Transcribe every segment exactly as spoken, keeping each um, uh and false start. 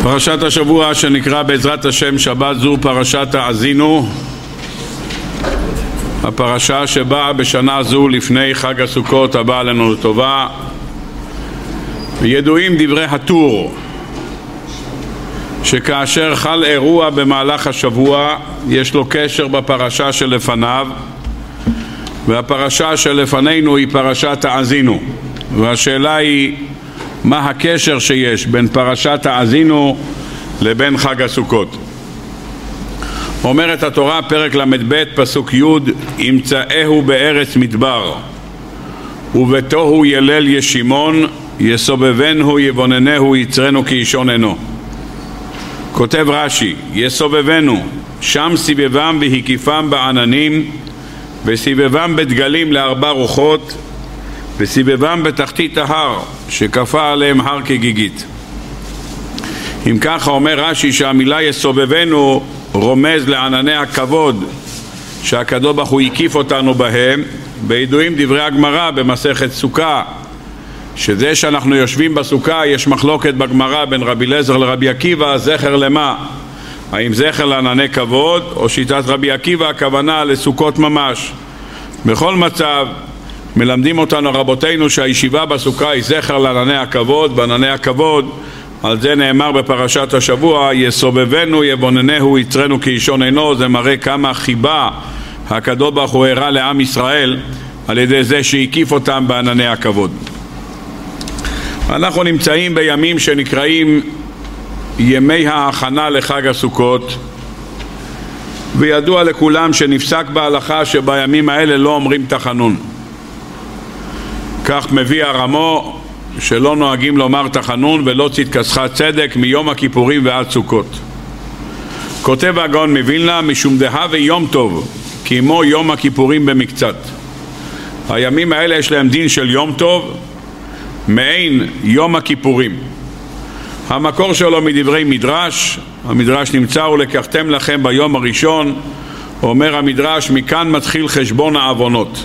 פרשת השבוע שנקרא בעזרת השם שבת זו פרשת האזינו, הפרשה שבאה בשנה זו לפני חג הסוכות הבא עלינו לטובה. ידועים דברי הטור שכאשר חל אירוע במהלך השבוע יש לו קשר בפרשה שלפניו, והפרשה שלפנינו היא פרשת האזינו, והשאלה היא מה הקשר שיש בין פרשת האזינו לבין חג הסוכות. אומרת התורה פרק למד פסוק י' ימצאהו בארץ מדבר ובתוהו ילל ישימון יסובבנו יבוננהו יצרנו כאישון עינו. כותב רש"י יסובבנו שם סיבבם והקיפם בעננים וסיבבם בדגלים לארבע רוחות וסיבבם בתחתית ההר שכפה עליהם הר כגיגית. אם ככה אומר רש"י שהמילה יסובבנו רומז לענני הכבוד שהקדוש ברוך הוא הקיף אותנו בהם. בידועים דברי הגמרא במסכת סוכה שזה שאנחנו יושבים בסוכה יש מחלוקת בגמרא בין רבי אליעזר לרבי עקיבא, זכר למה? האם זכר לענני כבוד או שיטת רבי עקיבא הכוונה לסוכות ממש? בכל מצב מלמדים אותנו רבותינו שהישיבה בסוכה היא זכר לענני הכבוד. בענני הכבוד על זה נאמר בפרשת השבוע יסובבנו יבוננהו יצרנו כאישון עינו. זה מראה כמה חיבה הקדוש ברוך הוא הראה לעם ישראל על ידי זה שהקיף אותם בענני הכבוד. אנחנו נמצאים בימים שנקראים ימי ההכנה לחג הסוכות, וידוע לכולם שנפסק בהלכה שבימים האלה לא אומרים תחנון. כך מביא הרמו שלא נוהגים לומר תחנון ולא צדקתך צדק מיום הכיפורים ועד סוכות. כותב הגאון מווילנה משום דהווה יום טוב כמו יום הכיפורים במקצת. הימים האלה יש להם דין של יום טוב מעין יום הכיפורים. המקור שלו מדברי מדרש, המדרש נמצא ולקחתם לכם ביום הראשון, אומר המדרש מכאן מתחיל חשבון העוונות.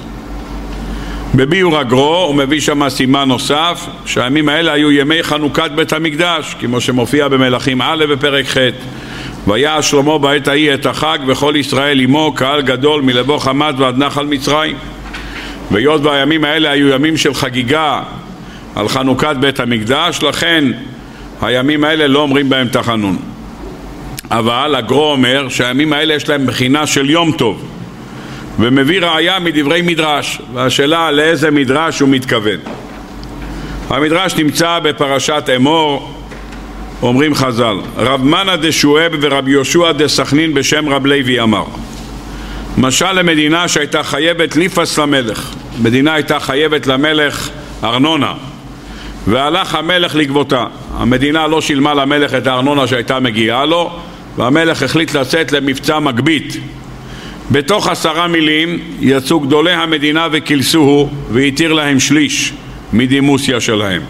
בביאור הגרו הוא מביא שם סימן נוסף שהימים האלה היו ימי חנוכת בית המקדש כמו שמופיע במלכים א' בפרק ח' והיה שלמה בעת ההיא את החג וכל ישראל עמו קהל גדול מלבוא חמת ועד נחל מצרים. והיות והימים האלה היו ימים של חגיגה על חנוכת בית המקדש, לכן הימים האלה לא אומרים בהם תחנון. אבל הגרו אומר שהימים האלה יש להם בחינה של יום טוב ומביא ראיה מדברי מדרש, והשאלה לאיזה מדרש הוא מתכוון. המדרש נמצא בפרשת אמור. אומרים חז"ל רב מנא דשועב ורב יהושע דסכנין בשם רב לוי אמר משל למדינה שהייתה חייבת ליפס למלך. מדינה הייתה חייבת למלך ארנונה והלך המלך לגבותה. המדינה לא שילמה למלך את הארנונה שהייתה מגיעה לו והמלך החליט לצאת למבצע מגבית. בתוך עשרה מילים יצאו גדולי המדינה וכילסוהו והתיר להם שליש מדימוסיה שלהם.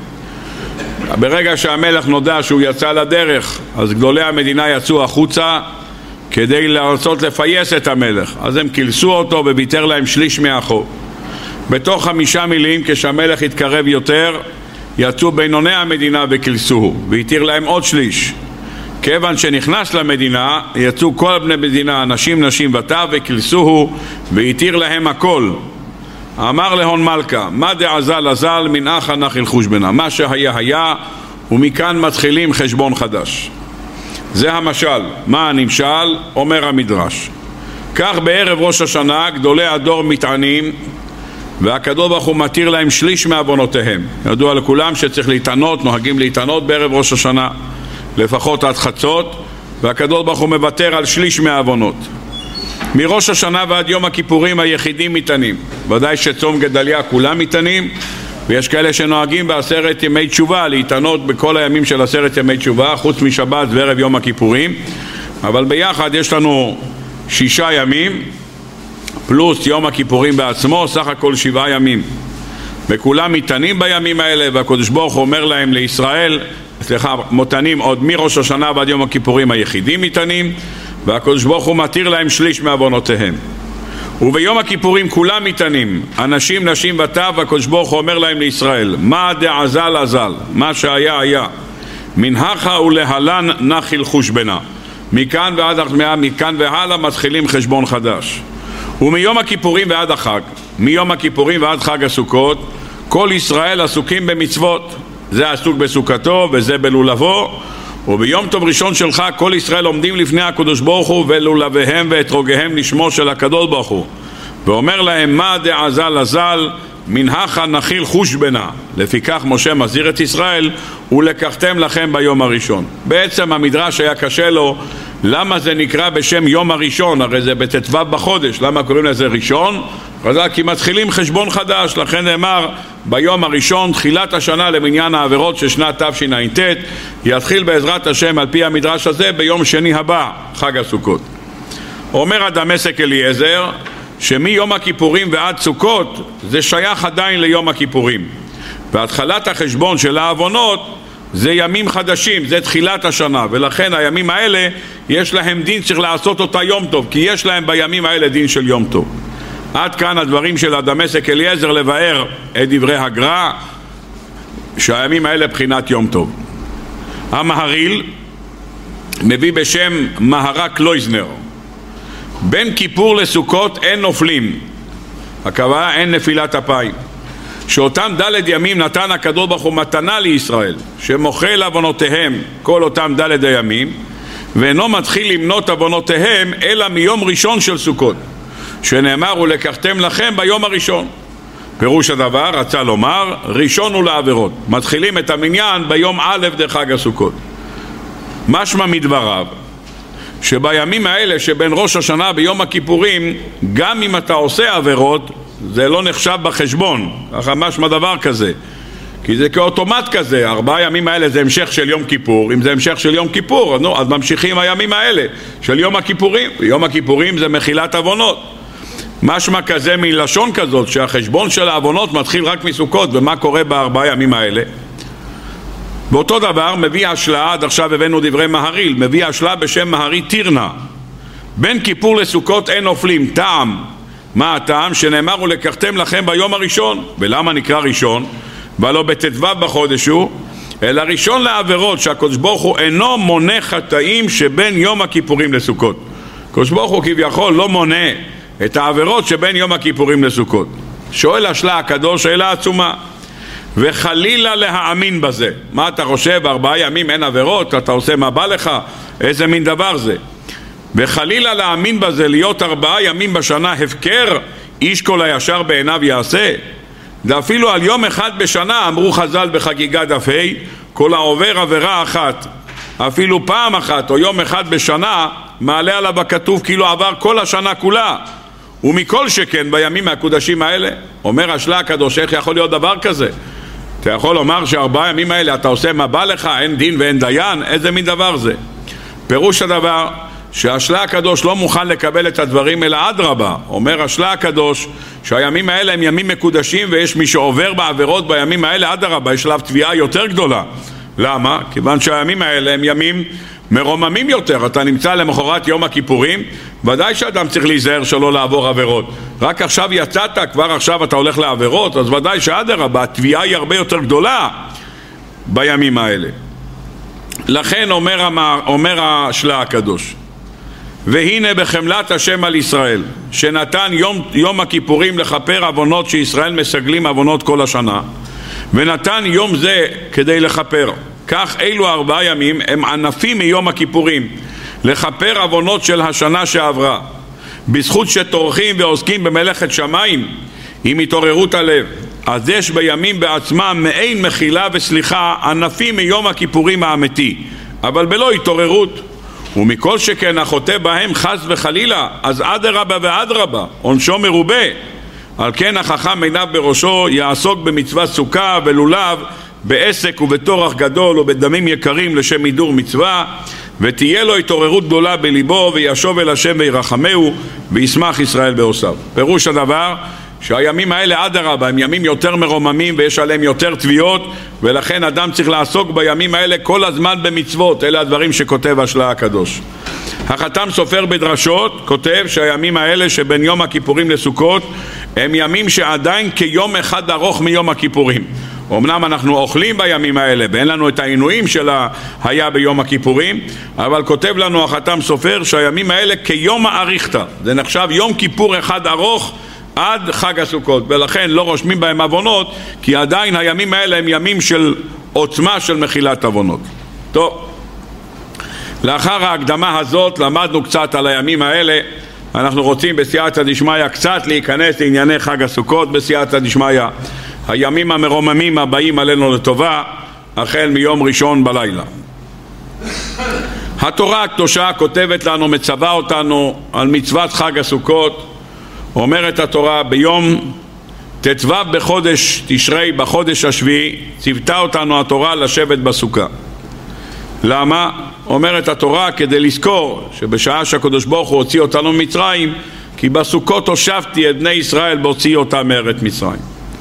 ברגע שהמלך נודע שהוא יצא לדרך אז גדולי המדינה יצאו החוצה כדי לרצות לפייס את המלך, אז הם קילסו אותו וויתר להם שליש מהחוב. בתוך חמישה מילים כשהמלך התקרב יותר יצאו בינוני המדינה וקילסוהו והתיר להם עוד שליש. כיוון שנכנס למדינה יצאו כל בני מדינה אנשים נשים וטף וקילסוהו והתיר להם הכל. אמר להון מלכה מה דעזל עזל מן אחא נחיל חושבנה, מה שהיה היה ומכאן מתחילים חשבון חדש. זה המשל. מה הנמשל? אומר המדרש כך בערב ראש השנה גדולי הדור מתענים והקדוש ברוך הוא מתיר להם שליש מעוונותיהם. ידוע לכולם שצריך להתענות, נוהגים להתענות בערב ראש השנה לפחות עד חצות, והקדוש ברוך הוא מוותר על שליש מהעוונות. מראש השנה ועד יום הכיפורים היחידים מתענים. ודאי שצום גדליה כולם מתענים, ויש כאלה שנוהגים בעשרת ימי תשובה להתענות בכל הימים של עשרת ימי תשובה חוץ משבת וערב יום הכיפורים, אבל ביחד יש לנו שישה ימים פלוס יום הכיפורים בעצמו, סך הכל שבעה ימים, וכולם מתענים בימים האלה. והקדוש ברוך הוא אומר להם לישראל, סליחה, מותנים עוד מראש השנה ועד יום הכיפורים היחידים מתענים, והקדוש ברוך הוא מתיר להם שליש מעוונותיהם. וביום הכיפורים כולם מתענים, אנשים נשים וטף, והקדוש ברוך הוא אומר להם לישראל מה דעזל עזל, מה שהיה היה, מנהכה ולהלן נחיל חושבנה. מכאן ועד מכאן והלאה מתחילים חשבון חדש. ומיום הכיפורים ועד החג, מיום הכיפורים ועד חג הסוכות, כל ישראל עסוקים במצוות. זה עסוק בסוכתו וזה בלולבו. וביום טוב ראשון שלך כל ישראל עומדים לפני הקדוש ברוך הוא ולולביהם ואתרוגיהם לשמו של הקדוש ברוך הוא, ואומר להם מה דעזה לזל מנהכה נחיל חושבנה. לפיכך משה מזהיר את ישראל ולקחתם לכם ביום הראשון. בעצם המדרש היה קשה לו למה זה נקרא בשם יום הראשון, הרי זה בט"ו בחודש, למה קוראים לזה ראשון? כי מתחילים חשבון חדש, לכן נאמר ביום הראשון, תחילת השנה למניין העבירות של שנת תשע"ט, יתחיל בעזרת השם על פי המדרש הזה ביום שני הבא, חג הסוכות. אומר הדמשק אליעזר שמיום הכיפורים ועד סוכות זה שייך עדיין ליום הכיפורים, והתחלת החשבון של העוונות זה ימים חדשים, זה תחילת השנה, ולכן הימים האלה יש להם דין, צריך לעשות אותה יום טוב, כי יש להם בימים האלה דין של יום טוב. עד כאן הדברים של הדמשק אליעזר לבאר את דברי הגר"א שהימים האלה בחינת יום טוב. המהריל מביא בשם מהר"ל קלויזנר, בין כיפור לסוכות אין נופלים, הכוונה אין נפילת אפיים, שאותם ד' ימים נתן הקדוש ברוך הוא מתנה לישראל, שמוחל עוונותיהם כל אותם ד' הימים, ואינו מתחיל למנות עוונותיהם אלא מיום ראשון של סוכות, שנאמר ולקחתם לכם ביום הראשון. פירוש הדבר רצה לומר ראשון הוא לעבירות, מתחילים את המניין ביום א' דחג הסוכות. משמע מדבריו שבימים האלה שבין ראש השנה ביום הכיפורים, גם אם אתה עושה עבירות זה לא נחשב בחשבון, ככה משמע דבר כזה, כי זה כאוטומט כזה. ארבעה ימים האלה זה המשך של יום כיפור, אם זה המשך של יום כיפור נו, אז ממשיכים הימים האלה של יום הכיפורים, ויום הכיפורים זה מחילת עוונות. משמע כזה מלשון כזאת שהחשבון של העוונות מתחיל רק מסוכות, ומה קורה בארבעה ימים האלה. באותו דבר מביא השלה, עד עכשיו הבאנו דברי מהריל, מביא השלה בשם מהרי טירנה, בין כיפור לסוכות אין נופלים. טעם, מה הטעם? שנאמר ולקחתם לכם ביום הראשון. ולמה נקרא ראשון? ולא בט"ו בחודש הוא, אלא ראשון לעבירות שהקדוש ברוך הוא אינו מונה חטאים שבין יום הכיפורים לסוכות. הקדוש ברוך הוא כביכול לא מונה את העבירות שבין יום הכיפורים לסוכות. שואל השלה הקדוש שאלה עצומה, וחלילה להאמין בזה. מה אתה חושב, ארבעה ימים אין עבירות, אתה עושה מה בא לך? איזה מין דבר זה? וחלילה להאמין בזה, להיות ארבעה ימים בשנה הפקר, איש כל הישר בעיניו יעשה. ואפילו על יום אחד בשנה אמרו חז"ל בחגיגה דף ה', כל העובר עבירה אחת, אפילו פעם אחת או יום אחד בשנה, מעלה עליו הכתוב כאילו עבר כל השנה כולה. ומכל שכן בימים הקודשים האלה. אומר השלה הקדוש, איך יכול להיות דבר כזה? אתה יכול לומר שארבעה ימים האלה אתה עושה מה בא לך, אין דין ואין דיין? איזה מין דבר זה? פירוש הדבר שהשלה הקדוש לא מוכן לקבל את הדברים אלא אדרבה. אומר השלה הקדוש שהימים האלה הם ימים מקודשים, ויש מי שעובר בעבירות בימים האלה אדרבה, יש עליו תביעה יותר גדולה. למה? כיוון שהימים האלה הם ימים מרוממים יותר. אתה נמצא למחרת יום הכיפורים, ודאי שאדם צריך להיזהר שלא לעבור עבירות. רק עכשיו יצאת, כבר עכשיו אתה הולך לעבירות, אז ודאי שאדרבה, התביעה היא הרבה יותר גדולה בימים האלה. לכן אומר, אומר השלה הקדוש, והנה בחמלת השם על ישראל, שנתן יום, יום הכיפורים לכפר עוונות שישראל מסגלים עוונות כל השנה, ונתן יום זה כדי לכפר. כך אלו ארבעה ימים הם ענפים מיום הכיפורים לכפר עוונות של השנה שעברה, בזכות שטורחים ועוסקים במלאכת שמיים עם התעוררות הלב. אז יש בימים בעצמם מעין מחילה וסליחה ענפים מיום הכיפורים האמיתי, אבל בלא התעוררות. ומכל שכן החוטא בהם חס וחלילה, אז אדרבה ואדרבה, עונשו מרובה. על כן החכם עיניו בראשו יעסוק במצווה סוכה ולולב, בעסק ובתורח גדול ובדמים יקרים לשם מידור מצווה, ותהיה לו התעוררות גדולה בליבו, וישוב אל השם וירחמהו, וישמח ישראל בעושיו. פירוש הדבר שהימים האלה אדרבה הם ימים יותר מרוממים ויש עליהם יותר תביעות, ולכן אדם צריך לעסוק בימים האלה כל הזמן במצוות. אלה הדברים שכותב השלה הקדוש. החתם סופר בדרשות כותב שהימים האלה שבין יום הכיפורים לסוכות הם ימים שעדיין כיום אחד ארוך מיום הכיפורים. אמנם אנחנו אוכלים בימים האלה ואין לנו את העינויים שלה היה ביום הכיפורים, אבל כותב לנו החתם סופר שהימים האלה כיום האריכתא, זה נחשב יום כיפור אחד ארוך עד חג הסוכות, ולכן לא רושמים בהם עוונות, כי עדיין הימים האלה הם ימים של עוצמה של מחילת עוונות. טוב, לאחר ההקדמה הזאת למדנו קצת על הימים האלה. אנחנו רוצים בסייעתא דשמיא קצת להיכנס לענייני חג הסוכות בסייעתא דשמיא, הימים המרוממים הבאים עלינו לטובה החל מיום ראשון בלילה. התורה הקדושה כותבת לנו, מצווה אותנו על מצוות חג הסוכות. אומרת התורה, ביום ט"ו בחודש תשרי, בחודש השביעי, ציוותה אותנו התורה לשבת בסוכה. למה? אומרת התורה, כדי לזכור שבשעה שהקדוש ברוך הוא הוציא אותנו ממצרים, כי בסוכות הושבתי את בני ישראל בהוציא אותם מארץ מצרים.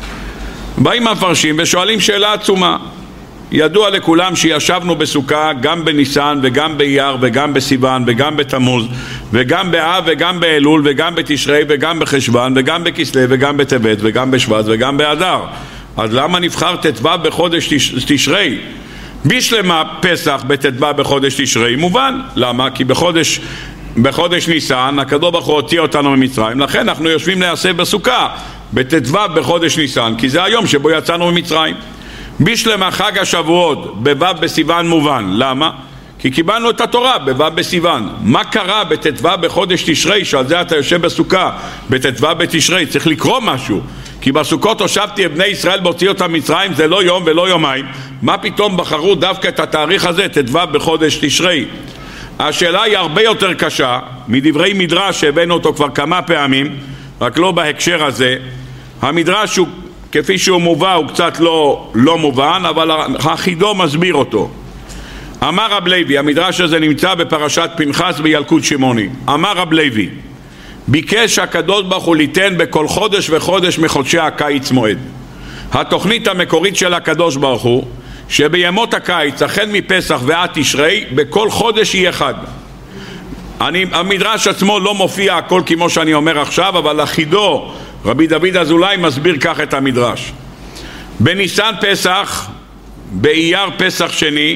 באים המפרשים ושואלים שאלה עצומה. ידוע לכולם שישבנו בסוכה גם בניסן וגם באייר וגם בסיוון וגם בתמוז וגם באב וגם באלול וגם בתשרי וגם בחשוון וגם בכסלו וגם בטבת וגם בשבט וגם באדר. אז למה נבחר ט"ו בחודש תשרי? בשלמה פסח בט"ו בחודש תשרי מובן. למה? כי בחודש, בחודש ניסן הקדוש ברוך הוא הוציא אותנו ממצרים, לכן אנחנו יושבים להיאסף בסוכה בט"ו בחודש ניסן, כי זה היום שבו יצאנו ממצרים. בשלמה חג השבועות בו' בסיוון מובן. למה? כי קיבלנו את התורה בו' בסיוון. מה קרה בט"ו בחודש תשרי שעל זה אתה יושב בסוכה בט"ו בתשרי? צריך לקרוא משהו, כי בסוכות הושבתי את בני ישראל בהוציא אותם מצרים, זה לא יום ולא יומיים. מה פתאום בחרו דווקא את התאריך הזה, ט"ו בחודש תשרי? השאלה היא הרבה יותר קשה, מדברי מדרש שהבאנו אותו כבר כמה פעמים, רק לא בהקשר הזה. המדרש הוא, כפי שהוא מובא, הוא קצת לא, לא מובן, אבל החידו מסביר אותו. אמר רב לוי, המדרש הזה נמצא בפרשת פנחס בילקוט שמעוני. אמר רב לוי, ביקש הקדוש ברוך הוא ליתן בכל חודש וחודש מחודשי הקיץ מועד. התוכנית המקורית של הקדוש ברוך הוא שבימות הקיץ החל מפסח ועד תשרי בכל חודש יהיה חג. אני, המדרש עצמו לא מופיע הכל כמו שאני אומר עכשיו, אבל החידו רבי דוד אזולאי מסביר כך את המדרש. בניסן פסח, באייר פסח שני,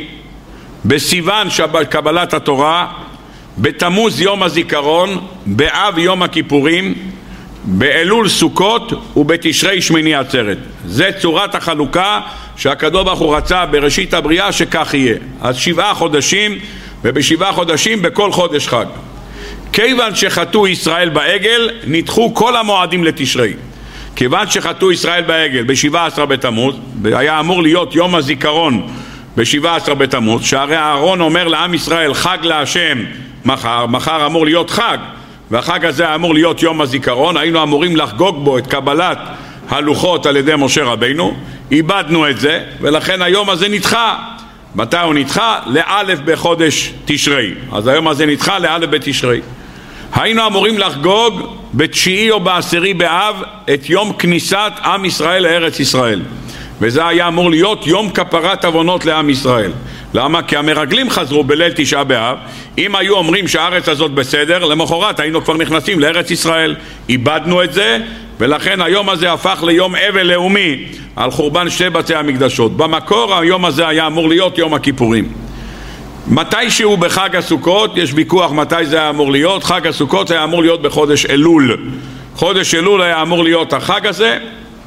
בסיוון קבלת התורה, בתמוז יום הזיכרון, באב יום הכיפורים, באלול סוכות ובתשרי שמיני עצרת. זה צורת החלוקה שהקדוש ברוך הוא רצה בראשית הבריאה שכך יהיה. אז שבעה חודשים, ובשבעה חודשים בכל חודש חג. כיוון שחטאו ישראל בעגל, נדחו כל המועדים לתשרי. כיוון שחטאו ישראל בעגל ב-שבעה עשר בתמוז, היה אמור להיות יום הזיכרון ב-שבעה עשר בתמוז, שהרי אהרון אומר לעם ישראל חג להשם מחר, מחר אמור להיות חג, והחג הזה אמור להיות יום הזיכרון, היינו אמורים לחגוג בו את קבלת הלוחות על ידי משה רבינו, איבדנו את זה, ולכן היום הזה נדחה. מתי הוא נדחה? לאלף בחודש תשרי. אז היום הזה נדחה לאלף בתשרי. היינו אמורים לחגוג בתשיעי או בעשירי באב את יום כניסת עם ישראל לארץ ישראל, וזה היה אמור להיות יום כפרת עוונות לעם ישראל. למה? כי המרגלים חזרו בליל תשעה באב. אם היו אומרים שהארץ הזאת בסדר, למחרת היינו כבר נכנסים לארץ ישראל. איבדנו את זה, ולכן היום הזה הפך ליום אבל לאומי על חורבן שתי בתי המקדשות. במקור היום הזה היה אמור להיות יום הכיפורים. מתי שהוא בחג הסוכות, יש ויכוח מתי זה היה אמור להיות. חג הסוכות היה אמור להיות בחודש אלול. חודש אלול היה אמור להיות החג הזה,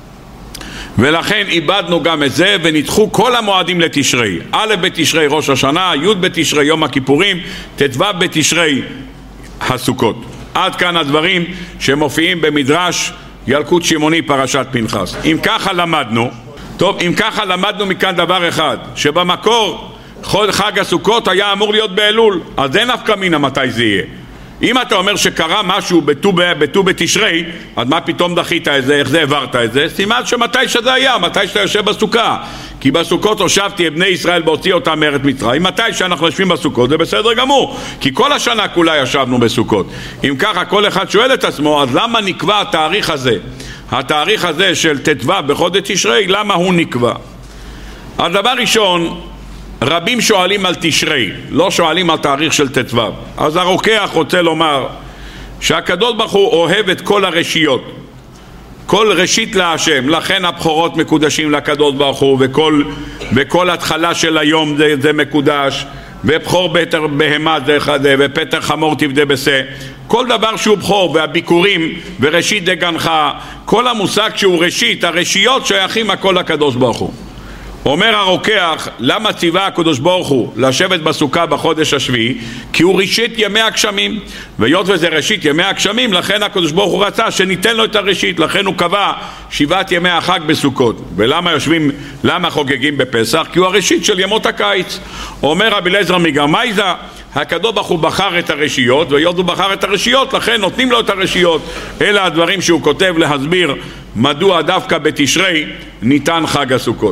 ולכן איבדנו גם את זה ונדחו כל המועדים לתשרי. א' בתשרי ראש השנה, י' בתשרי יום הכיפורים, ט"ו בתשרי הסוכות. עד כאן הדברים שמופיעים במדרש ילקוט שמעוני פרשת פנחס. אם ככה למדנו, טוב, אם ככה למדנו מכאן דבר אחד, שבמקור חג הסוכות היה אמור להיות באלול, אז אין נפקא מינה מתי זה יהיה. אם אתה אומר שקרה משהו בט"ו בתשרי, אז מה פתאום דחית את זה? איך זה העברת את זה? סימן שמתי שזה היה, מתי שאתה יושב בסוכה. כי בסוכות הושבתי את בני ישראל בהוציא אותם מארץ מצרים. מתי שאנחנו יושבים בסוכות זה בסדר גמור, כי כל השנה כולה ישבנו בסוכות. אם ככה כל אחד שואל את עצמו, אז למה נקבע התאריך הזה? התאריך הזה של ט"ו בחודש תשרי, למה הוא נקבע? הדבר ראשון, רבים שואלים על תשרי, לא שואלים על תאריך של ט"ו. אז הרוקח רוצה לומר שהקדוש ברוך הוא אוהב את כל הרשיות, כל ראשית להשם, לכן הבכורות מקודשים לקדוש ברוך הוא, וכל, וכל התחלה של היום זה, זה מקודש, ובכור פטר בהמה זה חדה, ופטר חמור תפדה בשה, כל דבר שהוא בכור, והביקורים וראשית דגנך, כל המושג שהוא ראשית, הרשיות שייכים הכל לקדוש ברוך הוא. אומר הרוקח, למה ציווה הקדוש ברוך הוא לשבת בסוכה בחודש השביעי? כי הוא ראשית ימי הגשמים, והיות וזה ראשית ימי הגשמים, לכן הקדוש ברוך הוא רצה שניתן לו את הראשית, לכן הוא קבע שבעת ימי החג בסוכות. ולמה יושבים, למה חוגגים בפסח? כי הוא הראשית של ימות הקיץ. אומר רבי אליעזר מגרמייזה, הקדוש ברוך הוא בחר את הרשיות, והיות הוא בחר את הרשיות, לכן נותנים לו את הרשיות. אלה הדברים שהוא כותב להסביר מדוע דווקא בתשרי ניתן חג הסוכות.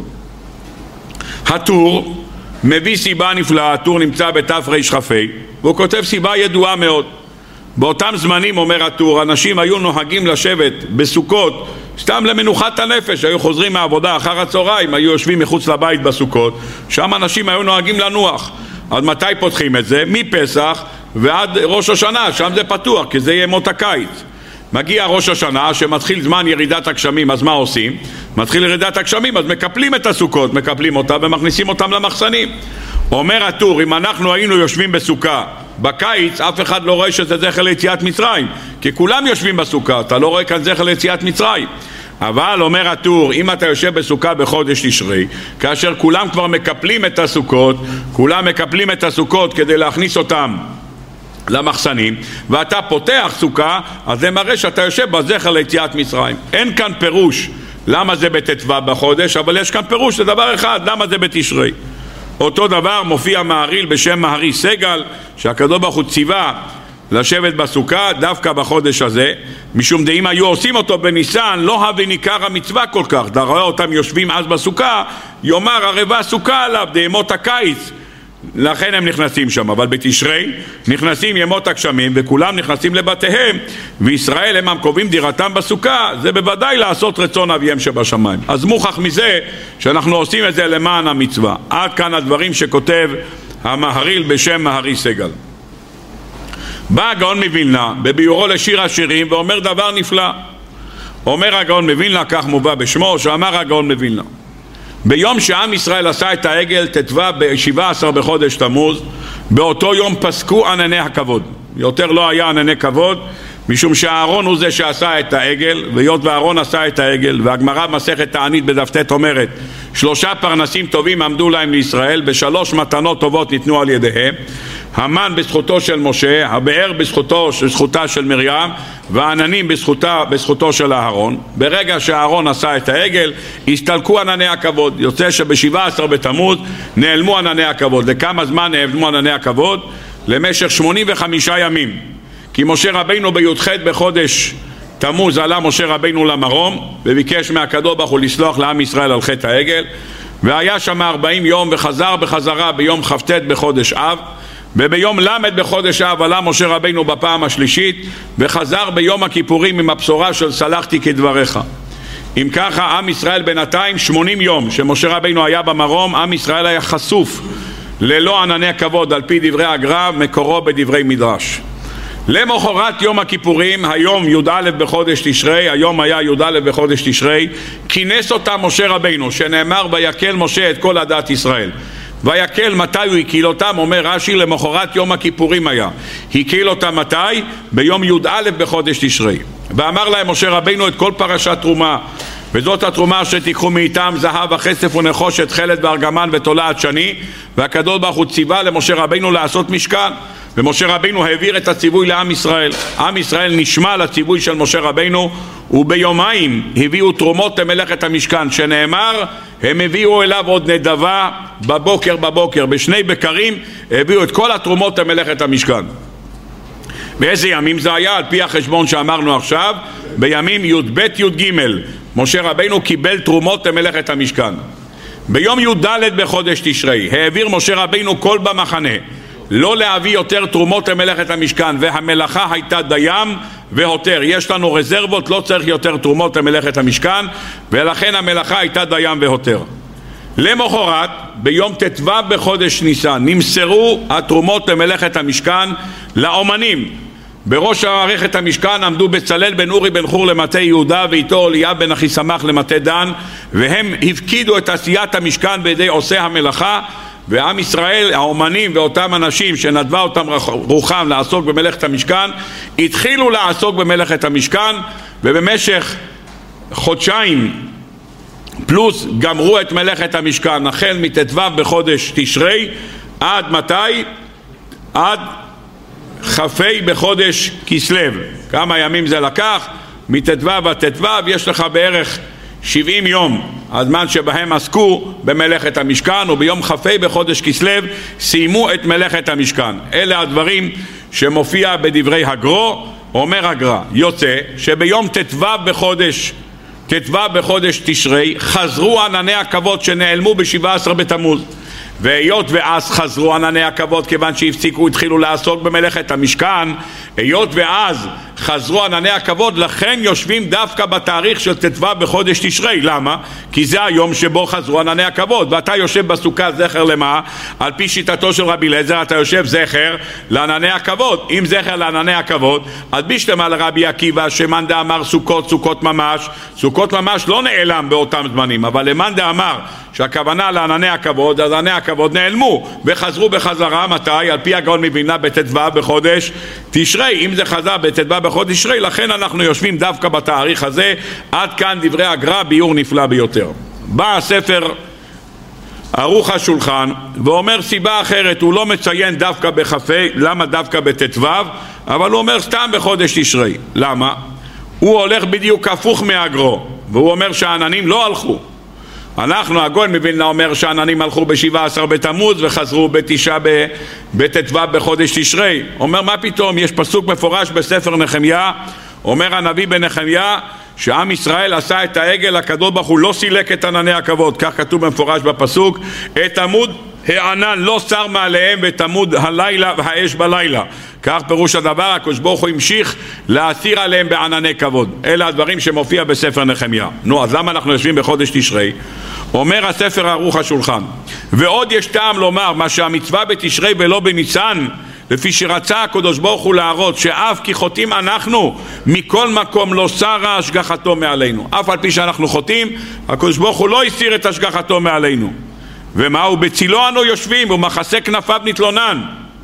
הטור מביא סיבה נפלאה, הטור נמצא בתרכ"ה, והוא כותב סיבה ידועה מאוד. באותם זמנים, אומר הטור, אנשים היו נוהגים לשבת בסוכות סתם למנוחת הנפש, היו חוזרים מהעבודה אחר הצהריים, היו יושבים מחוץ לבית בסוכות, שם אנשים היו נוהגים לנוח. אז מתי פותחים את זה? מפסח ועד ראש השנה, שם זה פתוח, כי זה ימות הקיץ. מגיע ראש השנה שמתחיל זמן ירידת הגשמים, אז מה עושים? מתחיל ירידת הגשמים, אז מקפלים את הסוכות, מקפלים אותה ומכניסים אותם למחסנים. אומר הטור, אם אנחנו היינו יושבים בסוכה בקיץ, אף אחד לא רואה שזה זכר ליציאת מצרים, כי כולם יושבים בסוכה, אתה לא רואה כאן זכר ליציאת מצרים. אבל אומר הטור, אם אתה יושב בסוכה בחודש תשרי, כאשר כולם כבר מקפלים את הסוכות, כולם מקפלים את הסוכות כדי להכניס אותם למחסנים, ואתה פותח סוכה, אז זה מראה שאתה יושב בזכר ליציאת מצרים. אין כאן פירוש למה זה בתתווה בחודש, אבל יש כאן פירוש לדבר אחד, למה זה בתשרי. אותו דבר מופיע מהרי"ל בשם מהרי סגל, שהקדוש ברוך הוא ציווה לשבת בסוכה דווקא בחודש הזה, משום דאם היו עושים אותו בניסן לא הווה ניכר המצווה כל כך. אתה רואה אותם יושבים אז בסוכה, יאמר ערבה סוכה עליו דיימות הקיץ, לכן הם נכנסים שם. אבל בתשרי נכנסים ימות הגשמים וכולם נכנסים לבתיהם, וישראל הם קובעים דירתם בסוכה, זה בוודאי לעשות רצון אביהם שבשמיים. אז מוכח מזה שאנחנו עושים את זה למען המצווה. עד כאן הדברים שכותב המהרי"ל בשם מהרי סגל. בא הגאון מווילנה בביאורו לשיר השירים ואומר דבר נפלא. אומר הגאון מווילנה, כך מובא בשמו, שאמר הגאון מווילנה, ביום שעם ישראל עשה את העגל תתווה ב-שבעה עשר בחודש תמוז, באותו יום פסקו ענני הכבוד. יותר לא היה ענני כבוד, משום שהארון הוא זה שעשה את העגל, והיות והארון עשה את העגל, והגמרא במסכת תענית בדף ט' אומרת, שלושה פרנסים טובים עמדו להם לישראל, בשלוש מתנות טובות ניתנו על ידיהם, המן בזכותו של משה, הבאר בזכותו, בזכותה של מרים, והעננים בזכותה, בזכותו של אהרון. ברגע שהאהרון עשה את העגל, הסתלקו ענני הכבוד. יוצא שבשבעה עשר בתמוז נעלמו ענני הכבוד. לכמה זמן נעלמו ענני הכבוד? למשך שמונים וחמישה ימים. כי משה רבינו בי"ח בחודש תמוז עלה משה רבינו למרום, וביקש מהקדוש ברוך הוא לסלוח לעם ישראל על חטא העגל, והיה שם ארבעים יום, וחזר בחזרה ביום כ"ט בחודש אב, וביום למד בחודש אב עלה משה רבינו בפעם השלישית, וחזר ביום הכיפורים עם הבשורה של סלחתי כדבריך. אם ככה, עם ישראל בינתיים שמונים יום שמשה רבינו היה במרום, עם ישראל היה חשוף ללא ענני כבוד, על פי דברי הגר"א, מקורו בדברי מדרש. למחרת יום הכיפורים, היום י"א בחודש תשרי, היום היה י"א בחודש תשרי, כינס אותה משה רבינו, שנאמר ויקל משה את כל עדת ישראל. ויקל מתי הוא הקיל אותם? אומר רש"י, למחרת יום הכיפורים היה. הקיל אותם מתי? ביום י"א בחודש תשרי. ואמר להם משה רבינו את כל פרשת תרומה, וזאת התרומה שתיקחו מאיתם זהב וכסף ונחושת חלד וארגמן ותולעת שני, והקדוש ברוך הוא ציווה למשה רבינו לעשות משכן, ומשה רבינו העביר את הציווי לעם ישראל. עם ישראל נשמע לציווי של משה רבינו, וביומיים הביאו תרומות למלאכת המשכן, שנאמר הם הביאו אליו עוד נדבה בבוקר בבוקר, בשני בקרים הביאו את כל התרומות למלאכת המשכן. באיזה ימים זה היה? על פי החשבון שאמרנו עכשיו, בימים י"ב י"ג משה רבינו קיבל תרומות למלאכת המשכן. ביום י"ד בחודש תשרי העביר משה רבינו כל במחנה לא להביא יותר תרומות למלאכת המשכן, והמלאכה הייתה דיים והותר. יש לנו רזרבות, לא צריך יותר תרומות למלאכת המשכן, ולכן המלאכה הייתה דיים והותר. למחרת ביום ט"ו בחודש ניסן נמסרו התרומות למלאכת המשכן לאומנים, בראש מערכת המשכן עמדו בצלאל בן אורי בן חור למטה יהודה ואיתו אליאב בן אחיסמך למטה דן, והם הפקידו את עשיית המשכן בידי עושי המלאכה. ועם ישראל, האומנים ואותם אנשים שנדבה אותם רוחם לעסוק במלאכת המשכן, התחילו לעסוק במלאכת המשכן, ובמשך חודשיים פלוס גמרו את מלאכת המשכן החל מט"ו בחודש תשרי עד מתי? עד כ"ה בחודש כסלו. כמה ימים זה לקח? מט"ו עד ט"ו יש לך בערך שבעים יום, הזמן שבהם עסקו במלאכת המשכן, וביום כ"ה בחודש כסלו סיימו את מלאכת המשכן. אלה הדברים שמופיע בדברי הגרו. אומר הגר"א, יוצא שביום ט"ו בחודש ט"ו בחודש תשרי חזרו ענני הכבוד שנעלמו ב-שבעה עשר בתמוז, והיות ואז חזרו ענני הכבוד כיוון שהפסיקו, התחילו לעסוק במלאכת המשכן, היות ואז חזרו ענני הכבוד, לכן יושבים דווקא בתאריך של ט"ו בחודש תשרי. למה? כי זה היום שבו חזרו ענני הכבוד, ואתה יושב בסוכה זכר למה? על פי שיטתו של רבי אליעזר אתה יושב זכר לענני הכבוד. אם זכר לענני הכבוד, אז בשלמה לרבי עקיבא שמאן דאמר סוכות סוכות ממש, סוכות ממש לא נעלם באותם זמנים, אבל למאן דאמר שהכוונה לענני הכבוד, אז ענני הכבוד נעלמו וחזרו בחזרה. מתי? על פי הגאון מווילנה בט"ו בחודש תשרי. אם זה חזר בט"ו בחודש תשרי, לכן אנחנו יושבים דווקא בתאריך הזה. עד כאן דברי הגר"א, ביור נפלא ביותר. בא הספר ערוך השולחן ואומר סיבה אחרת, הוא לא מציין דווקא בכ"ה, למה דווקא בט"ו, אבל הוא אומר סתם בחודש תשרי. למה? הוא הולך בדיוק הפוך מהגר"א, והוא אומר שהעננים לא הלכו. אנחנו, הגאון מווילנה אומר שהעננים הלכו ב-שבעה עשר בתמוז וחזרו בתשעה בט"ו בחודש תשרי. אומר מה פתאום, יש פסוק מפורש בספר נחמיה, אומר הנביא בנחמיה שעם ישראל עשה את העגל, הקדוש ברוך הוא לא סילק את ענני הכבוד, כך כתוב מפורש בפסוק, את עמוד הענן לא שר מעליהם ואת עמוד הלילה והאש בלילה. כך פירוש הדבר, הקדוש ברוך הוא המשיך להסיר עליהם בענני כבוד. אלה הדברים שמופיע בספר נחמיה. נו, אז למה אנחנו יושבים בחודש תשרי? אומר הספר ערוך השולחן, ועוד יש טעם לומר מה שהמצווה בתשרי ולא בניסן, לפי שרצה הקדוש ברוך הוא להראות שאף כי חוטאים אנחנו מכל מקום לא סרה השגחתו מעלינו. אף על פי שאנחנו חוטאים, הקדוש ברוך הוא לא הסיר את השגחתו מעלינו. ומה הוא? בצילו אנו יושבים ומחסה כנפיו נתלונן.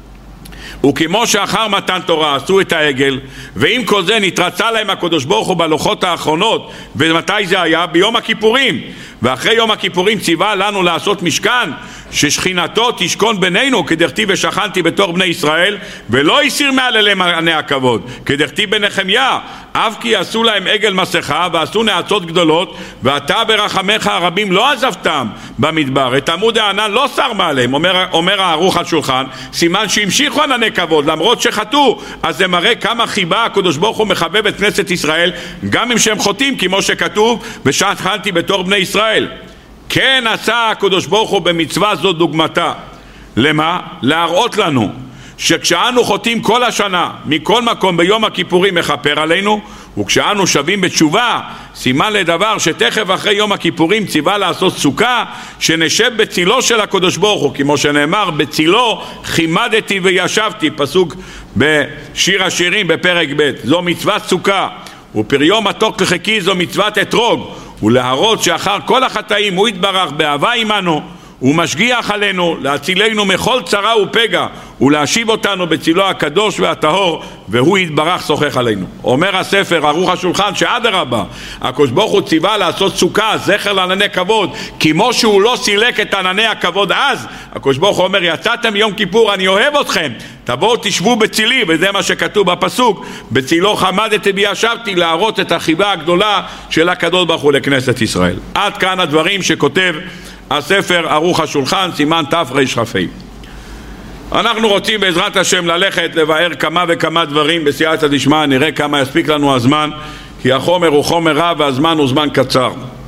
וכמו שאחר מתן תורה עשו את העגל, ועם כל זה נתרצה להם הקדוש ברוך הוא בלוחות האחרונות. ומתי זה היה? ביום הכיפורים. ואחרי יום הכיפורים ציווה לנו לעשות משכן ששכינתו תשכון בינינו, כדכתיב ושכנתי בתור בני ישראל, ולא הסיר מעליהם ענני הכבוד, כדכתיב בנחמיה, אף כי עשו להם עגל מסכה ועשו נאצות גדולות, ואתה ברחמך הרבים לא עזבתם במדבר, את עמוד הענן לא שר מעליהם. אומר, אומר הערוך השולחן, סימן שהמשיכו ענני כבוד למרות שחטאו. אז זה מראה כמה חיבה הקדוש ברוך הוא מחבב את כנסת ישראל גם אם שהם חוטאים, כמו שכתוב ושכנתי בתור בני ישראל. כן עשה הקדוש ברוך הוא במצווה זו דוגמתה. למה? להראות לנו שכשאנו חוטאים כל השנה מכל מקום, ביום הכיפורים מכפר עלינו, וכשאנו שווים בתשובה סימן לדבר שתכף אחרי יום הכיפורים ציווה לעשות סוכה שנשב בצילו של הקדוש ברוך הוא, כמו שנאמר בצילו חימדתי וישבתי, פסוק בשיר השירים בפרק ב'. זו מצוות סוכה. ופריום מתוק לחכי זו מצוות אתרוג, ולהראות שאחר כל החטאים הוא יתברך באהבה עמנו ומשגיח עלינו להצילנו מכל צרה ופגע ולהשיב אותנו בצילו הקדוש והטהור, והוא יתברך שוחח עלינו. אומר הספר ערוך השולחן שאדרבה, הקדוש ברוך הוא ציווה לעשות סוכה זכר לענני כבוד, כמו שהוא לא סילק את ענני הכבוד אז. הקדוש ברוך הוא אומר יצאתם יום כיפור, אני אוהב אתכם, תבואו תשבו בצילי, וזה מה שכתוב בפסוק, בצילו חמדתי וישבתי, להראות את החיבה הגדולה של הקדוש ברוך הוא לכנסת ישראל. עד כאן הדברים שכותב הספר ערוך השולחן, סימן תרכ"ה. אנחנו רוצים בעזרת השם ללכת לבאר כמה וכמה דברים בסייעתא דשמיא, נראה כמה יספיק לנו הזמן, כי החומר הוא חומר רב והזמן הוא זמן קצר.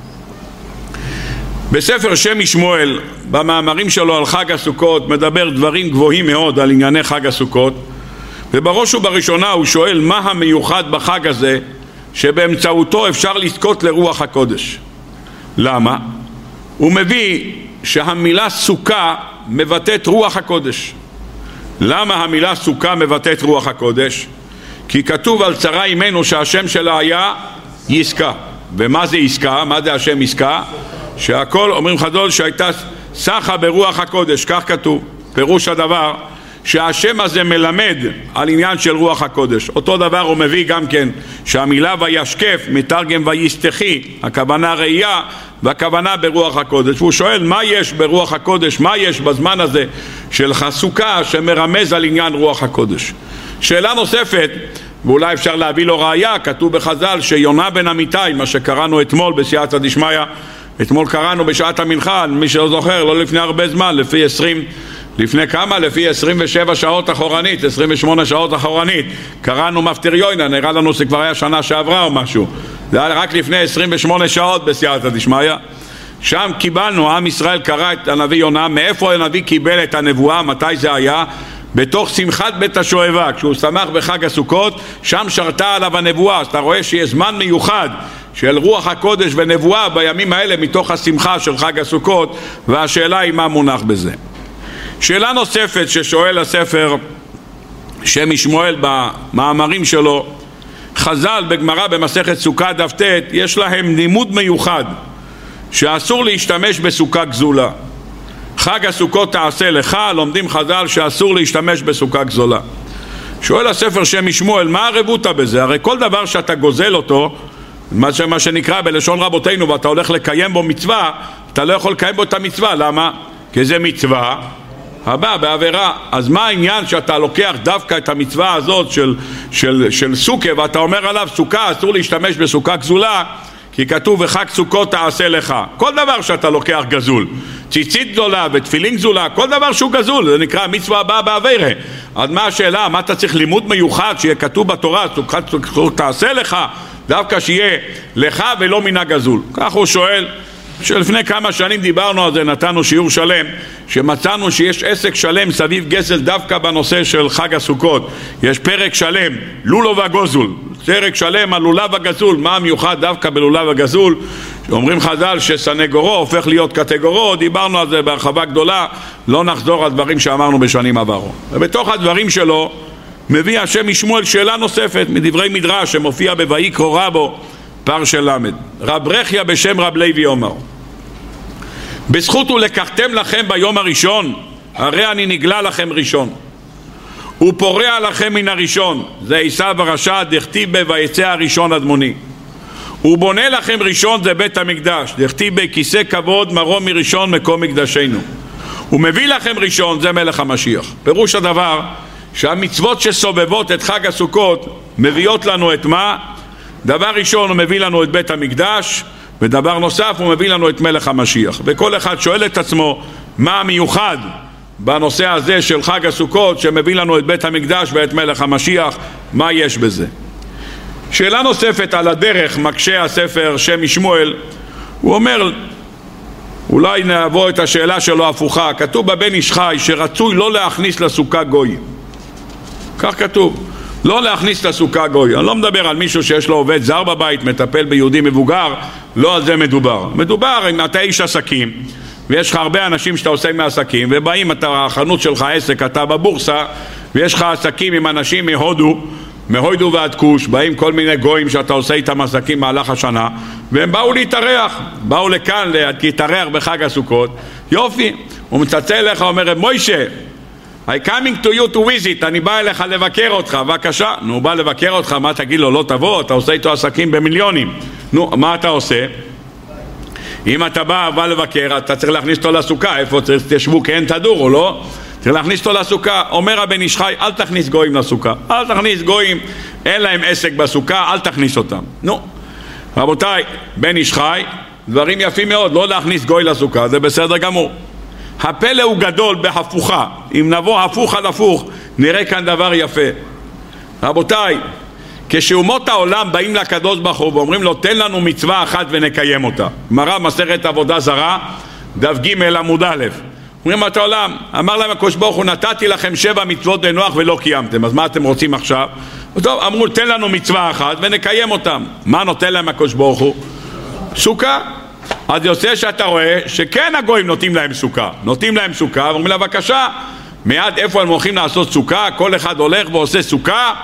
בספר שם משמואל, במאמרים שלו על חג הסוכות, מדבר דברים גבוהים מאוד על ענייני חג הסוכות, ובראש ובראשונה הוא שואל מה המיוחד בחג הזה שבאמצעותו אפשר לזכות לרוח הקודש. למה? הוא מביא שהמילה סוכה מבטאת רוח הקודש. למה המילה סוכה מבטאת רוח הקודש? כי כתוב על שרה אימנו שהשם שלה היה יסכה. ומה זה יסכה? מה זה השם יסכה? שהכל, אומרים חז"ל, שהייתה סחה ברוח הקודש, כך כתוב. פירוש הדבר שהשם הזה מלמד על עניין של רוח הקודש. אותו דבר הוא מביא גם כן שהמילה וישקף מתרגם ויסתחי, הכוונה ראייה והכוונה ברוח הקודש. והוא שואל מה יש ברוח הקודש, מה יש בזמן הזה של חסוקה שמרמז על עניין רוח הקודש. שאלה נוספת, ואולי אפשר להביא לו ראיה, כתוב בחז"ל שיונה בן אמיתי, מה שקראנו אתמול בסייעתא דשמיא, אתמול קראנו בשעת המנחה, מי שלא זוכר, לא לפני הרבה זמן, לפי עשרים, לפני כמה? לפי עשרים ושבע שעות אחורנית, עשרים ושמונה שעות אחורנית, קראנו מפטיר יוינה, נראה לנו שכבר היה שנה שעברה או משהו, זה היה רק לפני עשרים ושמונה שעות בסייעתא דשמיא. שם קיבלנו, עם ישראל קרא את הנביא יונה. מאיפה הנביא קיבל את הנבואה? מתי זה היה? בתוך שמחת בית השואבה, כשהוא שמח בחג הסוכות, שם שרתה עליו הנבואה. אז אתה רואה שיש זמן מיוחד של רוח הקודש ונבואה בימים האלה מתוך השמחה של חג הסוכות, והשאלה היא מה מונח בזה. שאלה נוספת ששואל הספר שם משמואל במאמרים שלו, חז"ל בגמרא במסכת סוכה דף ט' יש להם לימוד מיוחד שאסור להשתמש בסוכה גזולה. חג הסוכות תעשה לך, לומדים חז"ל שאסור להשתמש בסוכה גזולה. שואל הספר שם משמואל, מה הרבותא בזה? הרי כל דבר שאתה גוזל אותו, מה שנקרא בלשון רבותינו, ואתה הולך לקיים בו מצווה, אתה לא יכול לקיים בו את המצווה. למה? כי זה מצווה הבא בעבירה. אז מה העניין שאתה לוקח דווקא את המצווה הזאת של, של, של סוכה, ואתה אומר עליו סוכה, אסור להשתמש בסוכה גזולה, כי כתוב וחג סוכות תעשה לך. כל דבר שאתה לוקח גזול, ציצית גדולה ותפילין גזולה, כל דבר שהוא גזול, זה נקרא מצווה הבאה בעבירה. אז מה השאלה? מה אתה צריך לימוד מיוחד שיהיה כתוב בתורה סוכת סוכות תעשה לך, דווקא שיהיה לך ולא מן הגזול? כך הוא שואל. שלפני כמה שנים דיברנו על זה, נתנו שיעור שלם, שמצאנו שיש עסק שלם סביב גזל דווקא בנושא של חג הסוכות. יש פרק שלם, לולו וגוזול, פרק שלם על לולב וגזול. מה המיוחד דווקא בלולב וגזול? אומרים חז"ל שסנגורו הופך להיות קטגורו, דיברנו על זה בהרחבה גדולה, לא נחזור על דברים שאמרנו בשנים עברו. ובתוך הדברים שלו מביא השם משמואל שאלה נוספת מדברי מדרש שמופיע בויקרא רבו פר של למד. רב רחיה בשם רב לוי אומר, בזכות ולקחתם לכם ביום הראשון, הרי אני נגלה לכם ראשון, ופורע לכם מן הראשון, זה עשיו הרשע, דכתיב בה ויצא הראשון אדמוני, ובונה לכם ראשון, זה בית המקדש, דכתיב בה כיסא כבוד מרום מראשון מקום מקדשנו, ומביא לכם ראשון, זה מלך המשיח. פירוש הדבר שהמצוות שסובבות את חג הסוכות מביאות לנו את מה? דבר ראשון הוא מביא לנו את בית המקדש, ודבר נוסף הוא מביא לנו את מלך המשיח. וכל אחד שואל את עצמו מה המיוחד בנושא הזה של חג הסוכות שמביא לנו את בית המקדש ואת מלך המשיח, מה יש בזה? שאלה נוספת על הדרך מקשה הספר שם משמואל. הוא אומר, אולי נעבור את השאלה שלו הפוכה. כתוב בבן איש חי שרצוי לא להכניס לסוכה גוי, כך כתוב, לא להכניס לסוכה גוי. אני לא מדבר על מישהו שיש לו עובד זר בבית, מטפל ביהודי מבוגר, לא על זה מדובר. מדובר אם אתה איש עסקים ויש לך הרבה אנשים שאתה עושה מעסקים, ובאים, אתה, החנות שלך עסק, אתה בבורסה, ויש לך עסקים עם אנשים מהודו, מהודו ועד כוש, באים כל מיני גויים שאתה עושה איתם עסקים מהלך השנה, והם באו להתארח, באו לכאן להתארח בחג הסוכות. יופי, הוא מצלצל אליך, אומר, מוישה, I coming to you to visit, אני בא אליך לבקר אותך, בבקשה. נו, בא לבקר אותך, מה תגיד לו? לא תבוא, אתה עושה איתו עסקים במיליונים. נו, מה אתה עושה? אם אתה בא, בא לבקר, אתה צריך להכניס אותו לסוכה. איפה צריך תשבו כי אין תדור או לא? צריך להכניס אותו לסוכה. אומר הבן איש חי, אל תכניס גויים לסוכה, אל תכניס גויים, אין להם עסק בסוכה, אל תכניס אותם. נו, רבותיי, בן איש חי, דברים יפים מאוד, לא להכניס גוי לסוכה, זה בסדר גמור. הפלא הוא גדול בהפוכה. אם נבוא הפוך על הפוך, נראה כאן דבר יפה. רבותיי, כשאומות העולם באים לקדוש ברוך הוא ואומרים לו תן לנו מצווה אחת ונקיים אותה, גמרא מסכת עבודה זרה דף ג' עמוד א', אומרים את העולם, אמר להם הקדוש ברוך הוא נתתי לכם שבע מצוות לנוח ולא קיימתם, אז מה אתם רוצים עכשיו? טוב, אמרו תן לנו מצווה אחת ונקיים אותם. מה נותן להם הקדוש ברוך הוא? סוכה. אז יוצא שאתה רואה שכן הגויים נותנים להם סוכה, נותנים להם סוכה ואומרים לה בבקשה, מיד איפה הם הולכים לעשות סוכה? כל אחד הולך ועושה סוכה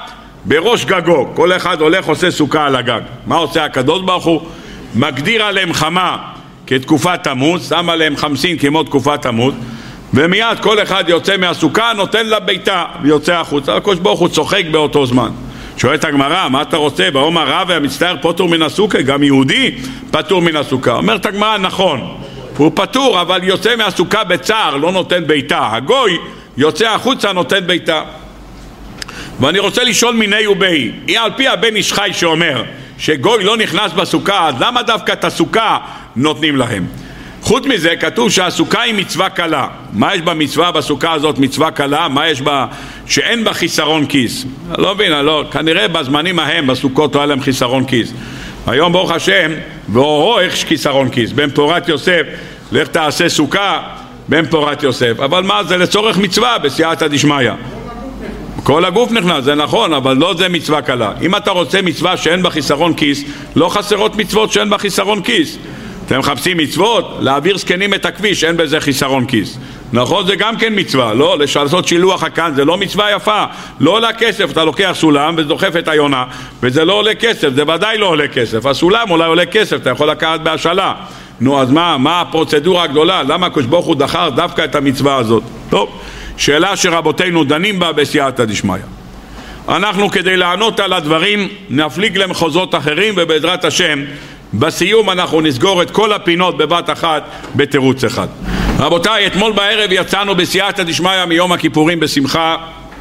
בראש גגו, כל אחד הולך עושה סוכה על הגג. מה עושה הקדוש ברוך הוא? מגדיר עליהם חמה כתקופת תמוז, שם עליהם חמסין כמו תקופת תמוז, ומיד כל אחד יוצא מהסוכה, נותן לה ביתה ויוצא החוצה. הקדוש ברוך הוא צוחק באותו זמן. שואלת הגמרא, מה אתה רוצה? באומר רב והמצטער פטור מן הסוכה, גם יהודי פטור מן הסוכה. אומרת הגמרא, נכון, הוא פטור, אבל יוצא מהסוכה בצער, לא נותן ביתה. הגוי יוצא החוצה, נותן ביתה. ואני רוצה לשאול מיני ובי, על פי הבן איש חי שאומר שגוי לא נכנס בסוכה, אז למה דווקא את הסוכה נותנים להם? חוץ מזה כתוב שהסוכה היא מצווה קלה. מה יש במצווה בסוכה הזאת מצווה קלה? מה יש בה שאין בה חיסרון כיס? אני לא מבין, לא, כנראה בזמנים ההם בסוכות היה להם חיסרון כיס. היום ברוך השם ואורו איך חיסרון כיס, בן פורת יוסף, לך תעשה סוכה בן פורת יוסף. אבל מה זה לצורך מצווה בסייעתא דשמיא? כל הגוף נכנס, זה נכון, אבל לא זה מצווה קלה. אם אתה רוצה מצווה שאין בה חיסרון כיס, לא חסרות מצוות שאין בה חיסרון כיס. אתם מחפשים מצוות? להעביר זקנים את הכביש, אין בזה חיסרון כיס. נכון, זה גם כן מצווה, לא? לעשות שילוח הכאן, זה לא מצווה יפה. לא עולה כסף, אתה לוקח סולם ודוחף את היונה, וזה לא עולה כסף, זה ודאי לא עולה כסף. הסולם אולי עולה כסף, אתה יכול לקחת בהשאלה. נו, אז מה, מה הפרוצדורה הגדולה? למה הקדוש ברוך הוא דחר דווקא את המצווה הזאת? טוב, שאלה שרבותינו דנים בה בסייעתא דשמיא. אנחנו כדי לענות על הדברים נפליג למחוזות אחרים, ובעזרת השם בסיום אנחנו נסגור את כל הפינות בבת אחת בתירוץ אחד. רבותיי, אתמול בערב יצאנו בסייעתא דשמיא מיום הכיפורים בשמחה.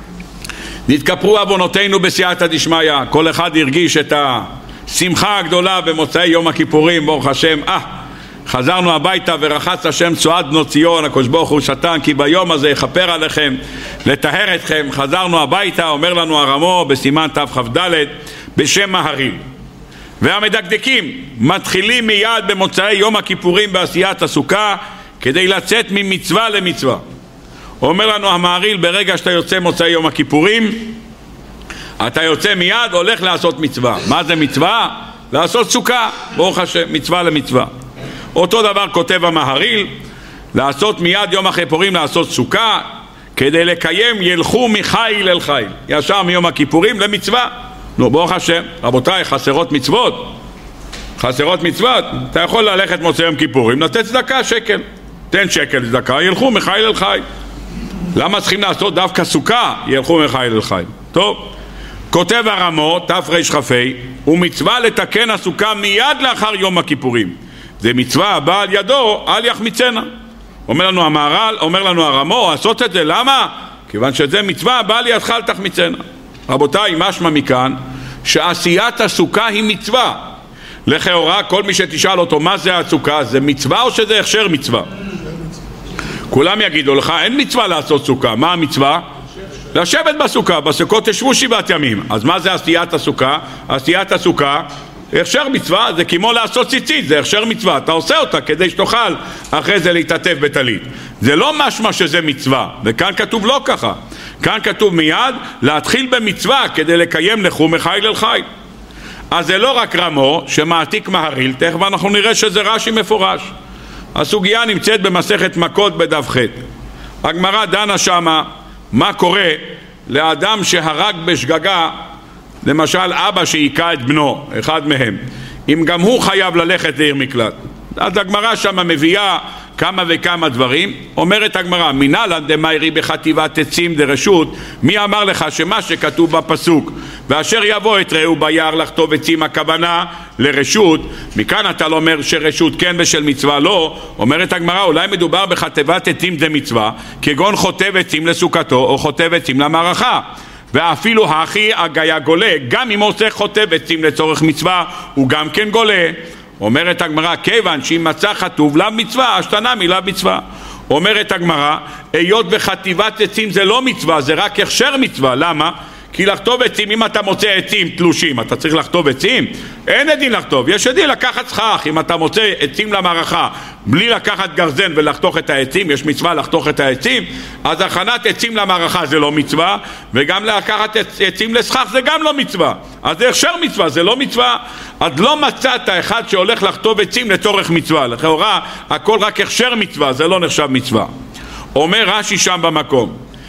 נתכפרו עוונותינו בסייעתא דשמיא, כל אחד הרגיש את השמחה הגדולה במוצאי יום הכיפורים, ברוך השם. אה, חזרנו הביתה ורחץ השם צועד בנות ציון, הקדוש ברוך הוא שתן כי ביום הזה יכפר עליכם, לטהר אתכם. חזרנו הביתה, אומר לנו הרמו בסימן תכ"ד בשם מהריל. והמדקדקים מתחילים מיד במוצאי יום הכיפורים בעשיית הסוכה כדי לצאת ממצווה למצווה. אומר לנו המהריל, ברגע שאתה יוצא מוצאי יום הכיפורים אתה יוצא מיד, הולך לעשות מצווה. מה זה מצווה? לעשות סוכה, ברוך השם, מצווה למצווה. אותו דבר כותב המהריל, לעשות מיד יום הכיפורים לעשות סוכה כדי לקיים ילכו מחיל אל חיל, ישר מיום הכיפורים למצווה. נו, ברוך השם, רבותיי, חסרות מצוות, חסרות מצוות. אתה יכול ללכת מוצאי יום כיפורים, לתת צדקה שקל, תן שקל צדקה, ילכו מחיל אל חיל. למה צריכים לעשות דווקא סוכה? ילכו מחיל אל חיל. טוב, כותב הרמו תרכ"ה, ומצווה לתקן הסוכה מיד לאחר יום הכיפורים, זה מצווה הבאה על ידו, אל יחמיצנה. אומר לנו המהר"ל, אומר לנו הרמו, לעשות את זה, למה? כיוון שזה מצווה הבאה לידך אל תחמיצנה. רבותיי, משמע מכאן שעשיית הסוכה היא מצווה. לכאורה כל מי שתשאל אותו מה זה הסוכה, זה מצווה או שזה הכשר מצווה? כולם יגידו לך אין מצווה לעשות סוכה. מה המצווה? לשבת בסוכה, בסוכות תשבו שבעת ימים. אז מה זה עשיית הסוכה? עשיית הסוכה הכשר מצווה, זה כמו לעשות ציצית, זה הכשר מצווה, אתה עושה אותה כדי שתוכל אחרי זה להתעטף בטלית. זה לא משמע שזה מצווה, וכאן כתוב לא ככה. כאן כתוב מיד להתחיל במצווה כדי לקיים לכו מחיל אל חיל. אז זה לא רק רמו שמעתיק מהריל, תכף אנחנו נראה שזה רש"י מפורש. הסוגיה נמצאת במסכת מכות בדף ח'. הגמרא דנה שמה מה קורה לאדם שהרג בשגגה, למשל אבא שהיכה את בנו, אחד מהם, אם גם הוא חייב ללכת לעיר מקלט. אז הגמרא שמה מביאה כמה וכמה דברים. אומרת הגמרא, מנהלן דמיירי בחטיבת עצים דרשות, מי אמר לך שמה שכתוב בפסוק ואשר יבוא את רעהו ביער לחטוב עצים, הכוונה לרשות? מכאן אתה לא אומר שרשות כן בשל מצווה לא. אומרת הגמרא, אולי מדובר בחטיבת עצים דמצווה, כגון חוטב עצים לסוכתו או חוטב עצים למערכה. ואפילו האחי הגיה גולה, גם אם עושה חוטב עצים לצורך מצווה הוא גם כן גולה. אומרת הגמרא, כיוון שאם מצא חטוב לאו מצווה, השתנה מלאו מצווה. אומרת הגמרא, היות בחטיבת עצים זה לא מצווה, זה רק הכשר מצווה. למה? כי לחטוב עצים, אם אתה מוצא עצים תלושים, אתה צריך לחטוב עצים? אין עדין לחטוב, יש עדין לקחת סכך. אם אתה מוצא עצים למערכה בלי לקחת גרזן ולחתוך את העצים, יש מצווה לחתוך את העצים, אז הכנת עצים למערכה זה לא מצווה, וגם לקחת עצים לסכך זה גם לא מצווה. אז זה הכשר מצווה, זה לא מצווה. אז לא מצאת אחד שהולך לחטוב עצים לצורך מצווה. לכאורה הכל רק הכשר מצווה, זה לא נחשב מצווה. אומר רש"י שם במקום,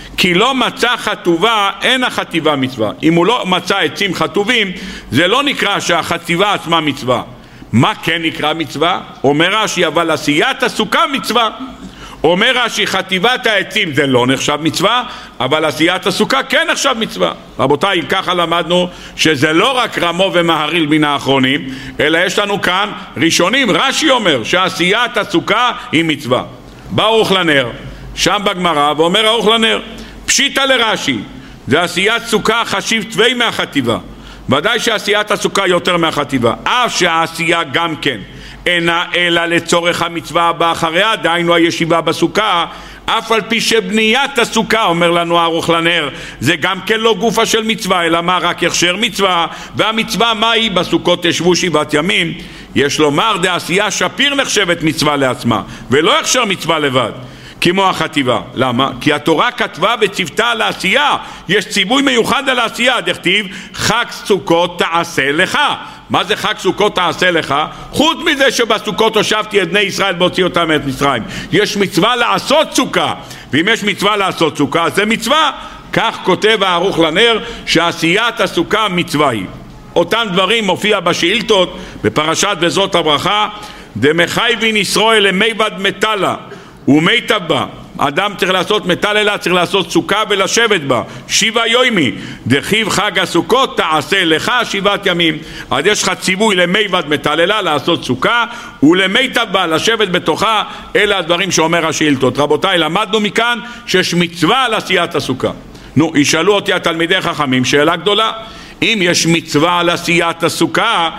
כי לא מצא חטובה, אין החטיבה מצווה. אם הוא לא מצא עצים חטובים, זה לא נקרא שהחטיבה עצמה מצווה. מה כן נקרא מצווה? אומר רש"י, אבל עשיית הסוכה מצווה. אומר רש"י, חטיבת העצים זה לא נחשב מצווה, אבל עשיית הסוכה כן נחשב מצווה. רבותיי, אם ככה למדנו שזה לא רק רמו ומהריל מן האחרונים, אלא יש לנו כאן ראשונים. רש"י אומר שעשיית הסוכה היא מצווה. בא ארוך לנר, שם בגמרא, ואומר ארוך לנר, פשיטא לרש"י, זה עשיית סוכה חשיב תווי מהחטיבה. ודאי שעשיית הסוכה יותר מהחטיבה, אף שהעשייה גם כן אינה אלא לצורך המצווה הבאה אחריה, דהיינו הישיבה בסוכה, אף על פי שבניית הסוכה, אומר לנו ארוך לנר, זה גם כן לא גופה של מצווה, אלא מה? רק הכשר מצווה. והמצווה מה היא? בסוכות תשבו שבעת ימים. יש לומר דעשייה שפיר נחשבת מצווה לעצמה, ולא הכשר מצווה לבד כמו החטיבה. למה? כי התורה כתבה וצוותה על העשייה, יש ציווי מיוחד על העשייה, דכתיב חג סוכות תעשה לך. מה זה חג סוכות תעשה לך? חוץ מזה שבסוכות הושבתי את בני ישראל והוציא אותם מאת מצרים, יש מצווה לעשות סוכה, ואם יש מצווה לעשות סוכה זה מצווה. כך כותב הערוך לנר שעשיית הסוכה מצווה היא. אותם דברים מופיע בשאילתות בפרשת וזאת הברכה, דמחייבין ישראל למיבד מטלה ומיטב בה. אדם צריך לעשות מטללה, צריך לעשות סוכה ולשבת בה שבעה יומי, דכתיב חג הסוכות תעשה לך שבעת ימים. אז יש לך ציווי למיבד מטללה לעשות סוכה, ולמיטב בה לשבת בתוכה. אלה הדברים שאומר השאילתות. רבותיי, למדנו מכאן שיש מצווה על עשיית הסוכה. נו, ישאלו אותי התלמידי חכמים שאלה גדולה, אם יש מצווה על עשיית הסוכה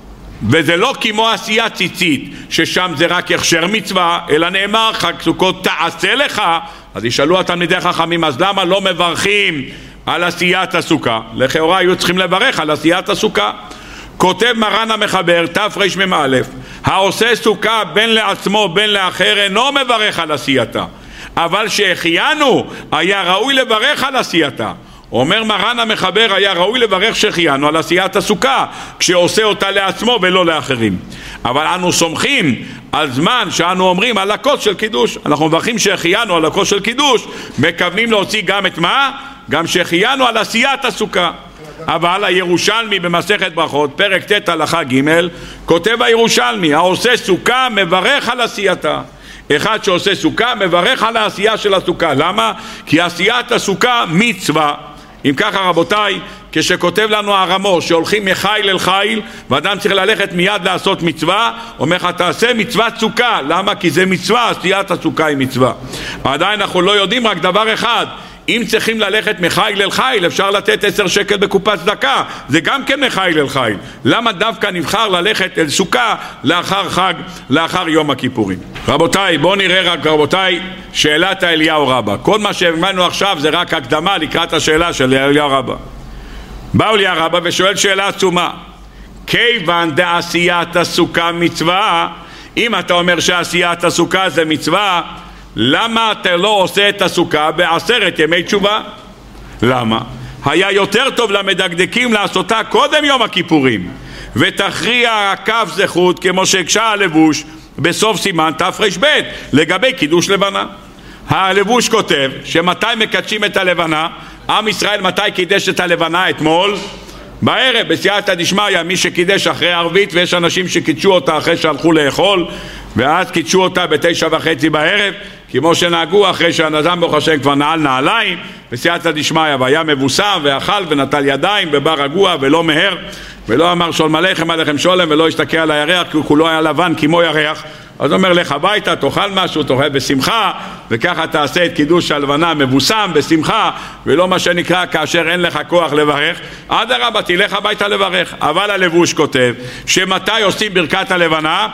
וזה לא כמו עשיית ציצית ששם זה רק הכשר מצווה, אלא נאמר חג סוכות תעשה לך, אז ישאלו התלמידי חכמים, אז למה לא מברכים על עשיית הסוכה? לכאורה היו צריכים לברך על עשיית הסוכה. כותב מרן המחבר תרמ"א, העושה סוכה בין לעצמו בין לאחר אינו מברך על עשייתה, אבל שהחיינו היה ראוי לברך על עשייתה. אומר מרן המחבר, היה ראוי לברך שהחיינו על עשיית הסוכה כשעושה אותה לעצמו ולא לאחרים. אבל אנו סומכים על זמן שאנו אומרים על הכוס של קידוש, אנחנו מברכים שהחיינו על הכוס של קידוש, מכוונים להוציא גם את מה? גם שהחיינו על עשיית הסוכה. אבל הירושלמי במסכת ברכות פרק ט' הלכה ג' כותב הירושלמי, העושה סוכה מברך על עשייתה. אחד שעושה סוכה מברך על העשייה של הסוכה. למה? כי עשיית הסוכה מצווה. אם ככה רבותיי, כשכותב לנו הרמו שהולכים מחיל אל חיל ואדם צריך ללכת מיד לעשות מצווה, אומר לך תעשה מצוות סוכה. למה? כי זה מצווה, עשיית הסוכה היא מצווה. עדיין אנחנו לא יודעים רק דבר אחד, אם צריכים ללכת מחיל אל חיל אפשר לתת עשר שקל בקופת צדקה, זה גם כן מחיל אל חיל. למה דווקא נבחר ללכת אל סוכה לאחר חג, לאחר יום הכיפורים? רבותיי, בואו נראה רק רבותיי שאלת האליהו רבא. כל מה שהבנו עכשיו זה רק הקדמה לקראת השאלה של אליהו רבא. בא אליהו רבא ושואל שאלה עצומה, כיוון דעשיית הסוכה מצווה, אם אתה אומר שעשיית הסוכה זה מצווה, למה אתה לא עושה את הסוכה בעשרת ימי תשובה? למה? היה יותר טוב למדקדקים לעשותה קודם יום הכיפורים, ותכריע כף זכות כמו שהקשה הלבוש בסוף סימן תר"ב לגבי קידוש לבנה. הלבוש כותב שמתי מקדשים את הלבנה? עם ישראל מתי קידש את הלבנה? אתמול בערב בסייעתא דשמיא, מי שקידש אחרי ערבית, ויש אנשים שקידשו אותה אחרי שהלכו לאכול, ואז קידשו אותה בתשע וחצי בערב, כמו שנהגו אחרי שהנזם ברוך השם כבר נעל נעליים בסייעתא דשמיא, והיה מבוסם ואכל ונטל ידיים ובא רגוע ולא מהר, ולא אמר שולם עליכם עליכם שולם, ולא השתקע על הירח כי כולו היה לבן כמו ירח. אז אומר לך הביתה, תאכל משהו, תאכל בשמחה, וככה תעשה את קידוש הלבנה מבוסם בשמחה, ולא מה שנקרא כאשר אין לך כוח לברך. עד הרבה תלך הביתה לברך. אבל הלבוש כותב שמתי עושים ברכת הלבנה?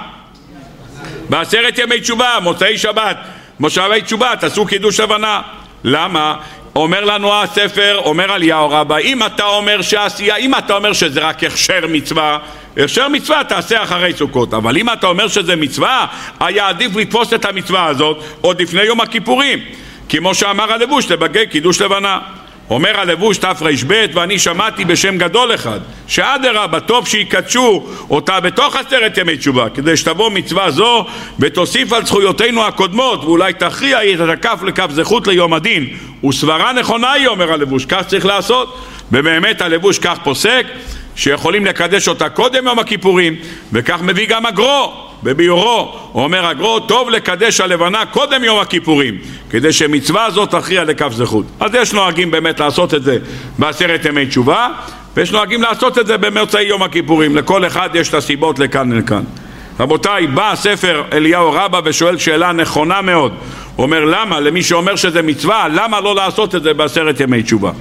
בעשרת ימי תשובה, מוצאי שבת, מושבי תשובה, תעשו קידוש לבנה. למה? אומר לנו הספר, אומר אליהו רבא, אם אתה אומר שעשייה, אם אתה אומר שזה רק הכשר מצווה, הכשר מצווה תעשה אחרי סוכות, אבל אם אתה אומר שזה מצווה, היה עדיף לתפוס את המצווה הזאת עוד לפני יום הכיפורים, כמו שאמר הלבוש לבגי קידוש לבנה. אומר הלבוש תר"ב, ואני שמעתי בשם גדול אחד שאדרבה טוב שיקדשו אותה בתוך עשרת ימי תשובה, כדי שתבוא מצווה זו ותוסיף על זכויותינו הקודמות, ואולי תכריע את הכף לכף זכות ליום הדין, וסברה נכונה היא, אומר הלבוש, כך צריך לעשות. ובאמת הלבוש כך פוסק שיכולים לקדש אותה קודם יום הכיפורים, וכך מביא גם הגרו בביורו. הוא אומר הגרו, טוב לקדש הלבנה קודם יום הכיפורים, כדי שמצווה הזאת תכריע לכף זכות. אז יש נוהגים באמת לעשות את זה בעשרת ימי תשובה, ויש נוהגים לעשות את זה במוצאי יום הכיפורים. לכל אחד יש את הסיבות לכאן ולכאן. רבותיי, בא ספר אליהו רבא ושואל שאלה נכונה מאוד. הוא אומר למה, למי שאומר שזה מצווה, למה לא לעשות את זה בעשרת ימי תשובה?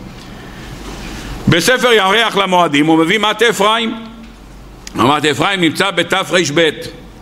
בספר ירח למועדים הוא מביא מת אפרים. מת אפרים נמצא בתר"ב.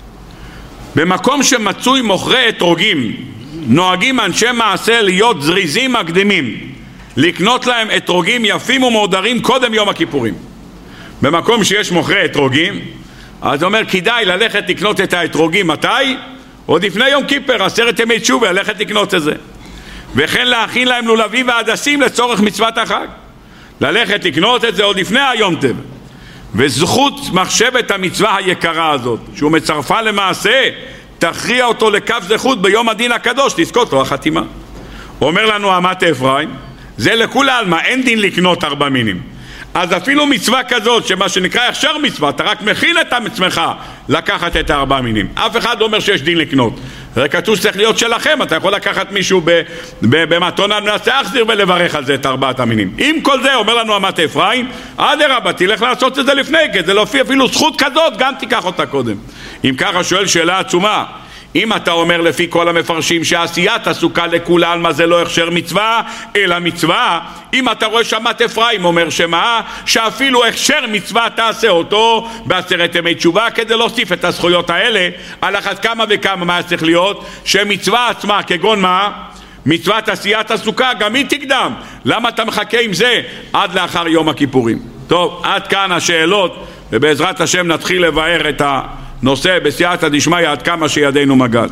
במקום שמצוי מוכרי אתרוגים, נוהגים אנשי מעשה להיות זריזים מקדימים, לקנות להם אתרוגים יפים ומהודרים קודם יום הכיפורים. במקום שיש מוכרי אתרוגים, אז אומר כדאי ללכת לקנות את האתרוגים. מתי? עוד לפני יום כיפר, עשרת ימי תשובה, ללכת לקנות את זה. וכן להכין להם לולבים ועדסים לצורך מצוות החג. ללכת לקנות את זה עוד לפני היום טב. וזכות מחשבת המצווה היקרה הזאת, שהוא מצרפה למעשה, תכריע אותו לכף זכות ביום הדין הקדוש, תזכות לו החתימה. אומר לנו אמת אפרים, זה לכולי עלמא, אין דין לקנות ארבע מינים. אז אפילו מצווה כזאת, שמה שנקרא הכשר מצווה, אתה רק מכין את עצמך לקחת את הארבע מינים. אף אחד לא אומר שיש דין לקנות. הרי כתוב שצריך להיות שלכם, אתה יכול לקחת מישהו במתונה מנסה אחזיר ולברך על זה את ארבעת המינים. עם כל זה אומר לנו אמת אפרים, אדרבה, תלך לעשות את זה לפני, כדי להופיע אפילו זכות כזאת, גם תיקח אותה קודם. אם ככה שואל שאלה עצומה, אם אתה אומר לפי כל המפרשים שעשיית הסוכה לכולה על מה זה לא הכשר מצווה אלא מצווה, אם אתה רואה שאמת אפרים אומר שמה שאפילו הכשר מצווה תעשה אותו בעשרת ימי תשובה כדי להוסיף את הזכויות האלה, על אחת כמה וכמה מה צריך להיות שמצווה עצמה כגון מה? מצוות עשיית הסוכה גם היא תקדם. למה אתה מחכה עם זה עד לאחר יום הכיפורים? טוב, עד כאן השאלות, ובעזרת השם נתחיל לבאר את ה נושא בסייעתא דשמיא עד כמה שידינו מגעת.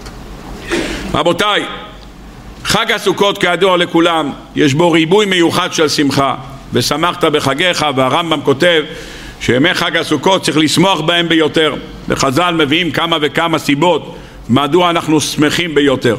רבותיי, חג הסוכות כידוע לכולם יש בו ריבוי מיוחד של שמחה, ושמחת בחגיך, והרמב"ם כותב שימי חג הסוכות צריך לשמוח בהם ביותר, וחז"ל מביאים כמה וכמה סיבות מדוע אנחנו שמחים ביותר.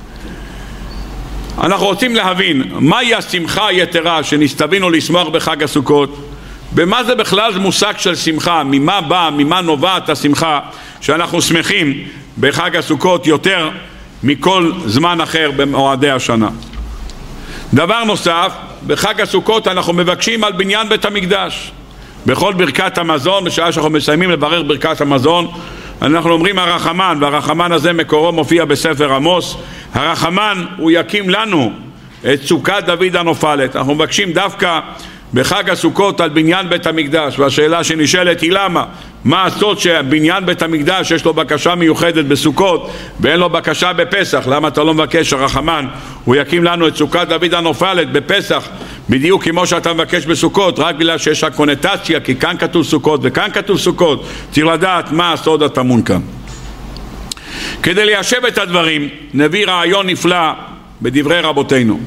אנחנו רוצים להבין מהי השמחה היתרה שנסתווינו לשמוח בחג הסוכות, במה זה בכלל מושג של שמחה, ממה בא, ממה נובעת השמחה שאנחנו שמחים בחג הסוכות יותר מכל זמן אחר במועדי השנה. דבר נוסף, בחג הסוכות אנחנו מבקשים על בניין בית המקדש. בכל ברכת המזון, בשעה שאנחנו מסיימים לברך ברכת המזון, אנחנו אומרים הרחמן, והרחמן הזה מקורו מופיע בספר עמוס. הרחמן הוא יקים לנו את סוכת דוד הנופלת. אנחנו מבקשים דווקא בחג הסוכות על בניין בית המקדש, והשאלה שנשאלת היא למה? מה הסוד שבניין בית המקדש יש לו בקשה מיוחדת בסוכות ואין לו בקשה בפסח? למה אתה לא מבקש הרחמן הוא יקים לנו את סוכת דוד הנופלת בפסח בדיוק כמו שאתה מבקש בסוכות? רק בגלל שיש הקונוטציה, כי כאן כתוב סוכות וכאן כתוב סוכות. צריך לדעת מה הסוד הטמון כאן. כדי ליישב את הדברים נביא רעיון נפלא בדברי רבותינו.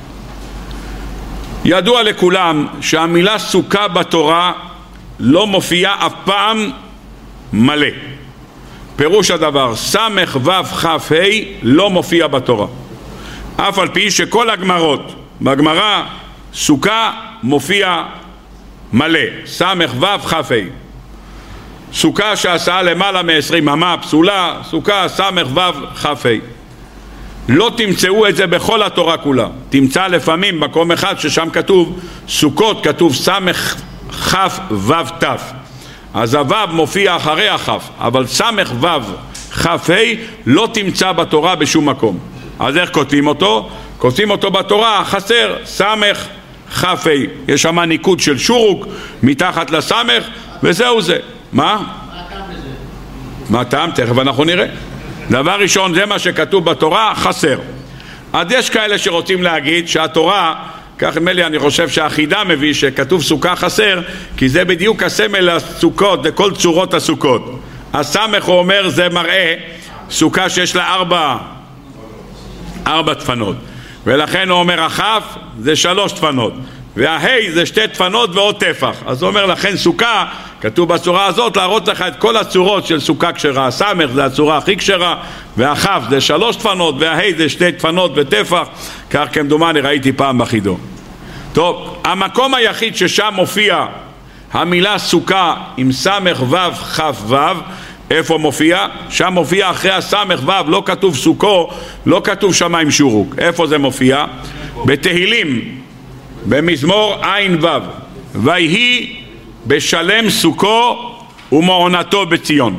ידוע לכולם שהמילה סוכה בתורה לא מופיעה אף פעם מלא. פירוש הדבר, סמך וו כף ה' לא מופיע בתורה. אף על פי שכל הגמרות, בגמרא סוכה מופיע מלא, סמך וו כף ה'. סוכה שעשה למעלה מ-עשרים אמה פסולה, סוכה סמך וו כף ה'. לא תמצאו את זה בכל התורה כולה. תמצא לפעמים מקום אחד ששם כתוב סוכות, כתוב סמך כף וו תף. אז הוו מופיע אחרי הכף, אבל סמך וו כף ה' לא תמצא בתורה בשום מקום. אז איך כותבים אותו? כותבים אותו בתורה חסר סמך כף ה'. יש שם ניקוד של שורוק מתחת לסמך וזהו זה. מה? מה הטעם בזה? מה הטעם? תכף אנחנו נראה. דבר ראשון, זה מה שכתוב בתורה, חסר. אז יש כאלה שרוצים להגיד שהתורה, כך מלי אני חושב שהחידה מביא שכתוב סוכה חסר, כי זה בדיוק הסמל הסוכות, לכל צורות הסוכות. הסמך הוא אומר זה מראה סוכה שיש לה ארבע, ארבע תפנות. ולכן הוא אומר הכף זה שלוש תפנות. וההי זה שתי תפנות ועוד טפח. אז הוא אומר לכן סוכה, כתוב בצורה הזאת להראות לך את כל הצורות של סוכה כשרה. הסמך זה הצורה הכי כשרה, והכף זה שלוש תפנות, וההי זה שתי תפנות וטפח. כך כמדומני ראיתי פעם בחידו. טוב, המקום היחיד ששם מופיע המילה סוכה עם סמך וו חף וו, איפה מופיע? שם מופיע אחרי הסמך וו, לא כתוב סוכו, לא כתוב שמיים שורוק. איפה זה מופיע? בתהילים, במזמור עין וו, ויהי בשלם סוכו ומעונתו בציון.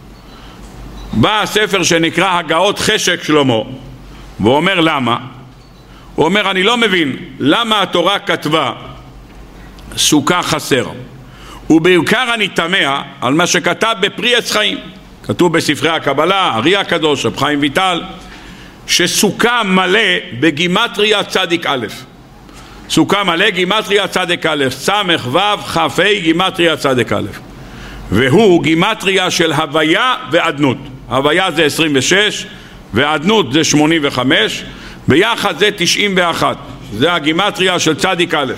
בא הספר שנקרא הגאות חשק שלמה, ואומר למה? הוא אומר, אני לא מבין למה התורה כתבה סוכה חסר, ובעיקר אני תמה על מה שכתב בפרי עץ חיים. כתוב בספרי הקבלה, ארי הקדוש, רב חיים ויטל, שסוכה מלא בגימטריה צדיק א'. סוכה מלא גימטריה צדיק א', סמך וו חפי גימטריה צדיק א', והוא גימטריה של הוויה ועדנות. הוויה זה עשרים ושש ועדנות זה שמונים וחמש, ביחד זה תשעים ואחת. זה הגימטריה של צדיק א'.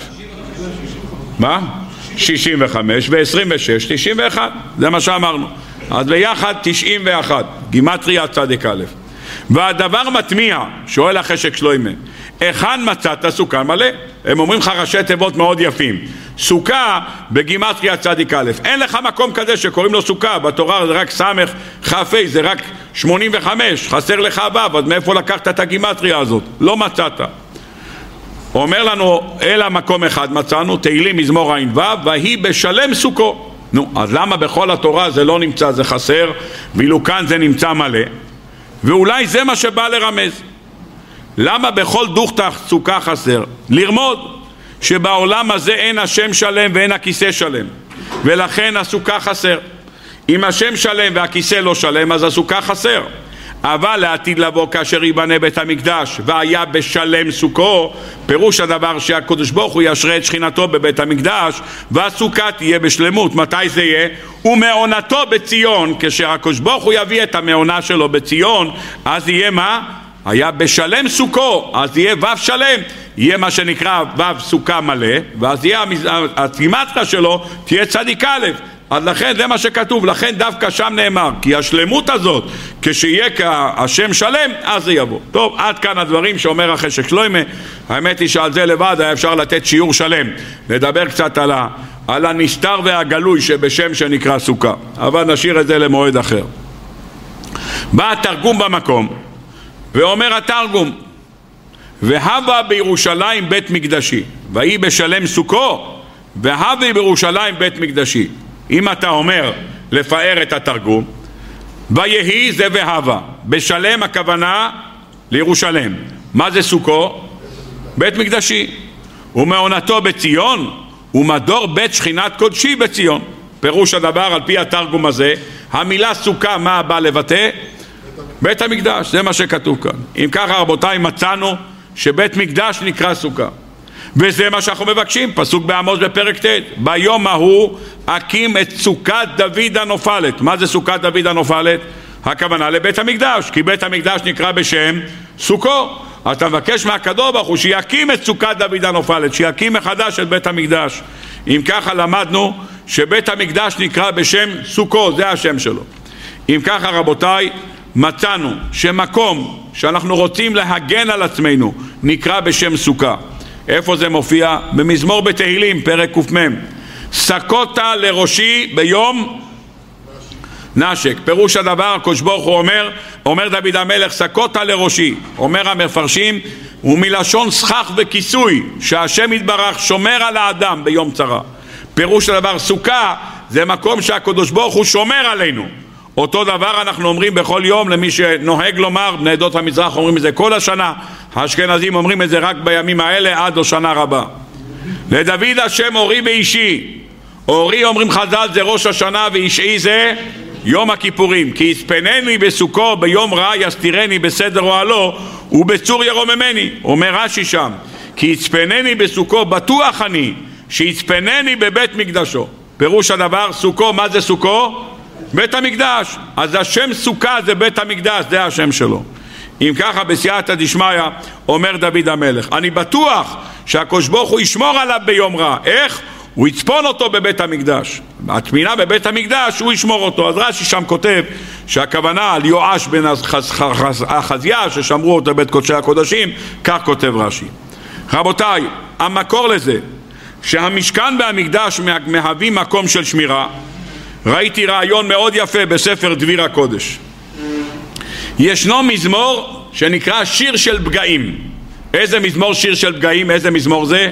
מה? שישים וחמש ו-עשרים ושש, תשעים ואחת, זה מה שאמרנו. אז ביחד תשעים ואחת, גימטריה צדיק א'. והדבר מטמיע, שואל החשק שלוימה, היכן מצאת סוכה מלא? הם אומרים לך ראשי תיבות מאוד יפים, סוכה בגימטריה צדיק א'. אין לך מקום כזה שקוראים לו סוכה, בתורה זה רק סמך חפי, זה רק שמונים וחמש, חסר לך וו, אז מאיפה לקחת את הגימטריה הזאת? לא מצאת. אומר לנו, אלא מקום אחד מצאנו, תהילים מזמור עין וו, והיא בשלם סוכו. נו, אז למה בכל התורה זה לא נמצא, זה חסר, ואילו כאן זה נמצא מלא? ואולי זה מה שבא לרמז. למה בכל דוכתך סוכה חסר? לרמוד שבעולם הזה אין השם שלם ואין הכיסא שלם, ולכן הסוכה חסר. אם השם שלם והכיסא לא שלם, אז הסוכה חסר. אבל לעתיד לבוא כאשר ייבנה בית המקדש והיה בשלם סוכו, פירוש הדבר שהקדוש ברוך הוא ישרה את שכינתו בבית המקדש והסוכה תהיה בשלמות. מתי זה יהיה? ומעונתו בציון. כשהקדוש ברוך הוא יביא את המעונה שלו בציון, אז יהיה מה? היה בשלם סוכו, אז יהיה וו שלם, יהיה מה שנקרא וו סוכה מלא, ואז יהיה הגימטריה שלו תהיה צדיק א'. אז לכן זה מה שכתוב, לכן דווקא שם נאמר, כי השלמות הזאת, כשיהיה השם שלם, אז זה יבוא. טוב, עד כאן הדברים שאומר החשק שלוימה. האמת היא שעל זה לבד היה אפשר לתת שיעור שלם, לדבר קצת על, ה, על הנסתר והגלוי שבשם שנקרא סוכה, אבל נשאיר את זה למועד אחר. בא התרגום במקום, ואומר התרגום, והווה בירושלים בית מקדשי, והיא בשלם סוכו, והווה בירושלים בית מקדשי. אם אתה אומר לפאר את התרגום, ויהי זה והווה, בשלם הכוונה לירושלים. מה זה סוכו? בית מקדשי. ומעונתו בציון, ומדור בית שכינת קודשי בציון. פירוש הדבר על פי התרגום הזה, המילה סוכה מה בא לבטא? בית המקדש, זה מה שכתוב כאן. אם ככה רבותיי, מצאנו שבית מקדש נקרא סוכה, וזה מה שאנחנו מבקשים. פסוק בעמוס בפרק ט', ביום ההוא אקים את סוכת דוד הנופלת. מה זה סוכת דוד הנופלת? הכוונה לבית המקדש, כי בית המקדש נקרא בשם סוכו. אתה מבקש מהקדוש ברוך הוא שיקים את סוכת דוד הנופלת, שיקים מחדש את בית המקדש. אם ככה למדנו שבית המקדש נקרא בשם סוכו, זה השם שלו. אם ככה רבותיי, מצאנו שמקום שאנחנו רוצים להגן על עצמנו נקרא בשם סוכה. איפה זה מופיע? במזמור בתהילים, פרק ק"מ. סקותה לראשי ביום נשק. פירוש הדבר, הקדוש ברוך הוא אומר, אומר דוד המלך, סקותה לראשי. אומר המפרשים, הוא מלשון סכך וכיסוי, שהשם יתברך שומר על האדם ביום צרה. פירוש הדבר, סוכה זה מקום שהקדוש ברוך הוא שומר עלינו. אותו דבר אנחנו אומרים בכל יום למי שנוהג לומר, בני עדות המזרח אומרים את זה כל השנה, האשכנזים אומרים את זה רק בימים האלה עד לשנה רבה. לדוד השם אורי ואישי. אורי אומרים חז"ל זה ראש השנה, ואישי זה יום הכיפורים. כי יצפנני בסוכו ביום רע, יסתירני בסדר אוהלו ובצור ירוממני. אומר רש"י שם, כי יצפנני בסוכו, בטוח אני שיצפנני בבית מקדשו. פירוש הדבר, סוכו, מה זה סוכו? בית המקדש. אז השם סוכה זה בית המקדש, זה השם שלו. אם ככה בסייעתא דשמיא אומר דוד המלך, אני בטוח שהקדוש ברוך הוא ישמור עליו ביום רע. איך? הוא יצפון אותו בבית המקדש. הטמינה בבית המקדש הוא ישמור אותו. אז רש"י שם כותב שהכוונה על יואש בן אחזיה ששמרו אותו בבית קודשי הקודשים, כך כותב רש"י. רבותיי, המקור לזה שהמשכן והמקדש מהווים מקום של שמירה, ראיתי רעיון מאוד יפה בספר דביר הקודש. ישנו מזמור שנקרא שיר של פגעים. איזה מזמור שיר של פגעים? איזה מזמור זה?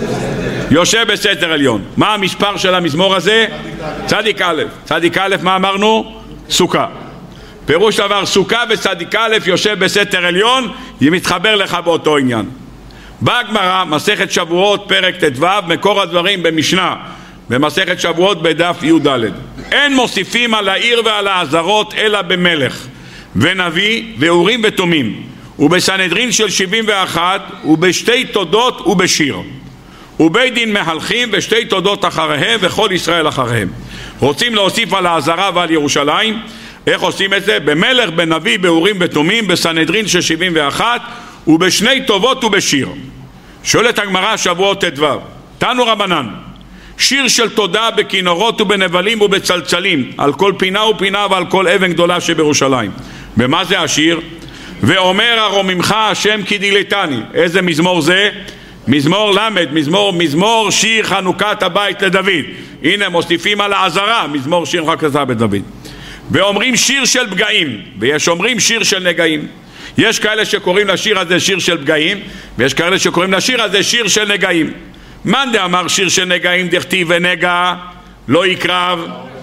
יושב בסתר עליון. מה המספר של המזמור הזה? צדיק א'. צדיק א', מה אמרנו? סוכה. פירוש דבר, סוכה וצדיק א' יושב בסתר עליון, היא מתחבר לך באותו עניין. באה הגמרא, מסכת שבועות, פרק ט"ו, מקור הדברים במשנה, במסכת שבועות בדף י"ד. אין מוסיפים על העיר ועל העזרות אלא במלך ונביא ואורים ותומים, ובסנהדרין של שבעים ואחת, ובשתי תודות ובשיר, ובית דין מהלכים ושתי תודות אחריהם וכל ישראל אחריהם. רוצים להוסיף על העזרה ועל ירושלים, איך עושים את זה? במלך, בנביא, באורים ותומים, בסנהדרין של שבעים ואחת, ובשני טובות ובשיר. שואלת הגמרא שבועות ט"ו, תנו רבנן, שיר של תודה בכינורות ובנבלים ובצלצלים, על כל פינה ופינה ועל כל אבן גדולה שבירושלים. ומה זה השיר? ואומר הרוממך השם כי דילתני. איזה מזמור זה? מזמור למד, מזמור, מזמור שיר חנוכת הבית לדוד. הנה מוסיפים על העזרה, מזמור שיר חנוכת הבית לדוד. ואומרים שיר של פגעים, ויש אומרים שיר של נגעים. יש כאלה שקוראים לשיר הזה שיר של פגעים, ויש כאלה שקוראים לשיר הזה שיר של נגעים. מאן דאמר שיר של נגעים דכתיב ונגע לא יקרב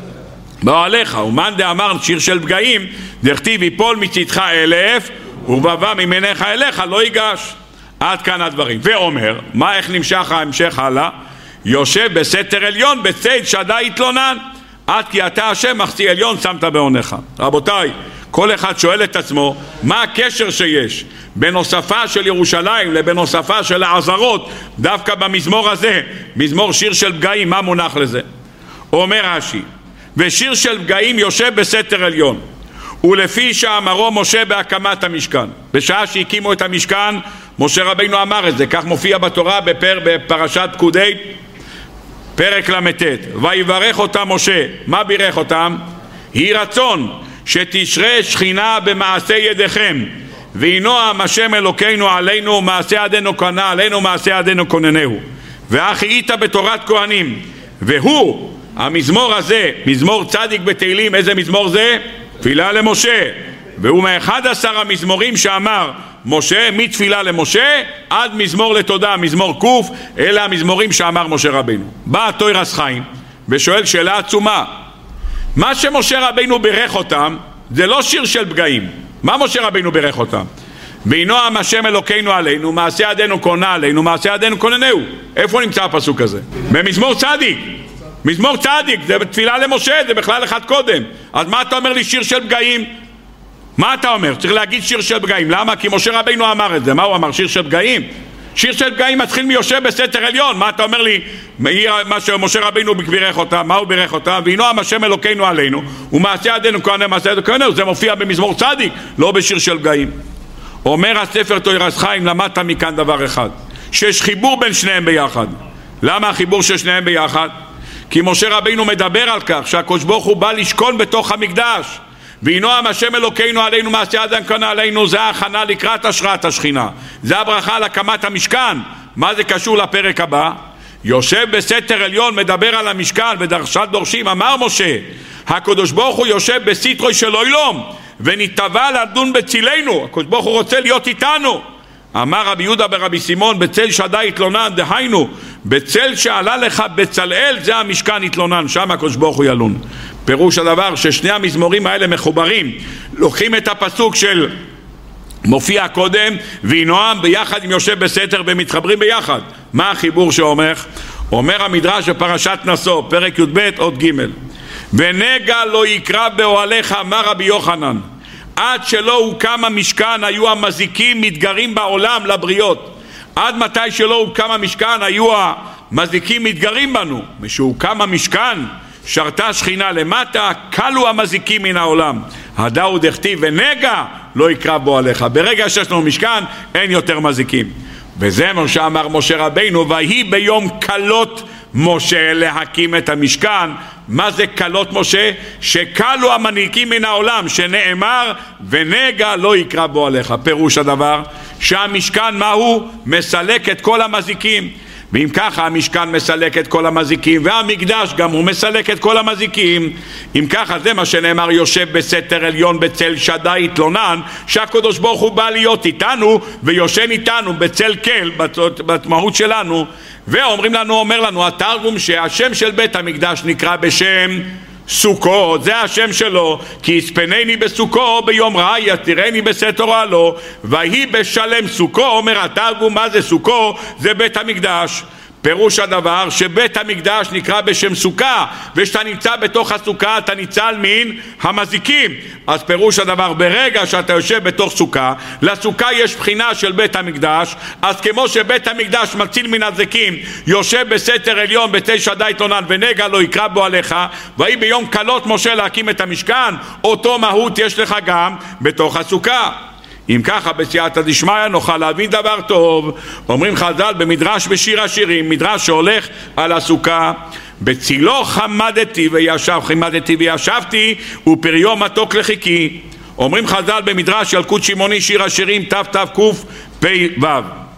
באוהליך, ומאן דאמר שיר של פגעים דכתיב יפול מצדך אלף ובבא ממניך אליך לא ייגש. עד כאן הדברים. ואומר, מה, איך נמשך ההמשך הלאה? יושב בסתר עליון בצד שדי התלונן, עד כי אתה השם מחצי עליון שמת בעונך. רבותיי, כל אחד שואל את עצמו מה הקשר שיש בין הוספה של ירושלים לבין הוספה של העזרות דווקא במזמור הזה, מזמור שיר של פגעים. מה מונח לזה? אומר רש"י, ושיר של פגעים יושב בסתר עליון, ולפי שאמרו משה בהקמת המשכן. בשעה שהקימו את המשכן משה רבינו אמר את זה, כך מופיע בתורה בפר, בפרשת פקודי פרק למ"ט. ויברך אותם משה. מה בירך אותם? יהי רצון שתשרה שכינה במעשה ידיכם, וינועם השם אלוקינו עלינו מעשה ידינו קנה עלינו מעשה ידינו כוננהו, והחיית בתורת כהנים. והוא המזמור הזה, מזמור צדיק בתהילים. איזה מזמור זה? תפילה למשה. והוא מאחד עשר המזמורים שאמר משה, מתפילה למשה עד מזמור לתודה, מזמור קוף, אלה המזמורים שאמר משה רבינו. בא תוירס חיים ושואל שאלה עצומה, מה שמשה רבינו בירך אותם זה לא שיר של פגעים. מה משה רבינו בירך אותם? וינועם השם אלוקינו עלינו מעשה ידינו קונה עלינו מעשה ידינו כוננהו. איפה נמצא הפסוק הזה? במזמור צדיק. מזמור צדיק זה תפילה למשה, זה בכלל אחד קודם. אז מה אתה אומר לי שיר של פגעים? מה אתה אומר? צריך להגיד שיר של פגעים. למה? כי משה רבינו אמר את זה. מה הוא אמר? שיר של פגעים? שיר של פגעים מתחיל מיושב בסתר עליון. מה אתה אומר לי? מה שמשה רבינו בירך אותם, מה הוא בירך אותם? וינועם השם אלוקינו עלינו ומעשה ידינו כהנה מעשה ידינו כהנה. זה מופיע במזמור צדיק, לא בשיר של פגעים. אומר הספר תוירס חיים, למדת מכאן דבר אחד, שיש חיבור בין שניהם ביחד. למה החיבור של שניהם ביחד? כי משה רבינו מדבר על כך שהקדוש ברוך הוא בא לשכון בתוך המקדש, וינועם השם אלוקינו עלינו מעשה ידינו כהנה עלינו. זה ההכנה לקראת השראת השכינה, זה הברכה על הקמת המשכן. מה זה קשור לפרק הבא? יושב בסתר עליון, מדבר על המשכן ודרשת דורשים. אמר משה, הקדוש ברוך הוא יושב בסתרו של אוילום ונתבע לדון בצילנו. הקדוש ברוך הוא רוצה להיות איתנו. אמר רבי יהודה ברבי סימון, בצל שדי התלונן, דהיינו בצל שעלה לך בצלאל, זה המשכן התלונן, שם הקדוש ברוך הוא ילון. פירוש הדבר ששני המזמורים האלה מחוברים, לוקחים את הפסוק של מופיע קודם וינועם ביחד עם יושב בסתר ומתחברים ביחד. מה החיבור שאומר? אומר המדרש בפרשת נשוא פרק י"ב עוד ג', ונגע לא יקרב באוהליך, אמר רבי יוחנן, עד שלא הוקם המשכן היו המזיקים מתגרים בעולם לבריות. עד מתי שלא הוקם המשכן היו המזיקים מתגרים בנו. משהוקם המשכן שרתה שכינה למטה, קלו המזיקים מן העולם. הדאו דכתיב ונגע לא יקרב באוהליך. ברגע שיש לנו משכן אין יותר מזיקים. וזה מה שאמר משה רבינו, ויהי ביום קלות משה להקים את המשכן. מה זה קלות משה? שקלו המנהיגים מן העולם, שנאמר ונגע לא יקרא בו עליך. פירוש הדבר שהמשכן מהו? מסלק את כל המזיקים. ואם ככה המשכן מסלק את כל המזיקים, והמקדש גם הוא מסלק את כל המזיקים. אם ככה זה מה שנאמר, יושב בסתר עליון בצל שדי התלונן, שהקדוש ברוך הוא בא להיות איתנו ויושן איתנו בצל כל, בתמהות שלנו. ואומרים לנו, אומר לנו התרגום שהשם של בית המקדש נקרא בשם סוכות, זה השם שלו, כי יספנני בסוכו ביום רע יתירני בסתר אוהלו, ויהי בשלם סוכו. אומר התרגום, מה זה סוכו? זה בית המקדש. פירוש הדבר שבית המקדש נקרא בשם סוכה, ושאתה נמצא בתוך הסוכה אתה ניצל מן המזיקים. אז פירוש הדבר, ברגע שאתה יושב בתוך סוכה, לסוכה יש בחינה של בית המקדש. אז כמו שבית המקדש מציל מן הזיקים, יושב בסתר עליון בתל שדי התלונן ונגע לא יקרא בו עליך, ויהי ביום קלות משה להקים את המשכן, אותו מהות יש לך גם בתוך הסוכה. אם ככה בסייעתא דשמיא נוכל להבין דבר טוב. אומרים חז"ל במדרש בשיר השירים, מדרש שהולך על הסוכה, בצילו חמדתי וישב, חמדתי וישבתי ופריו מתוק לחיכי. אומרים חז"ל במדרש ילקוט שמעוני שיר השירים תתקפ"ו,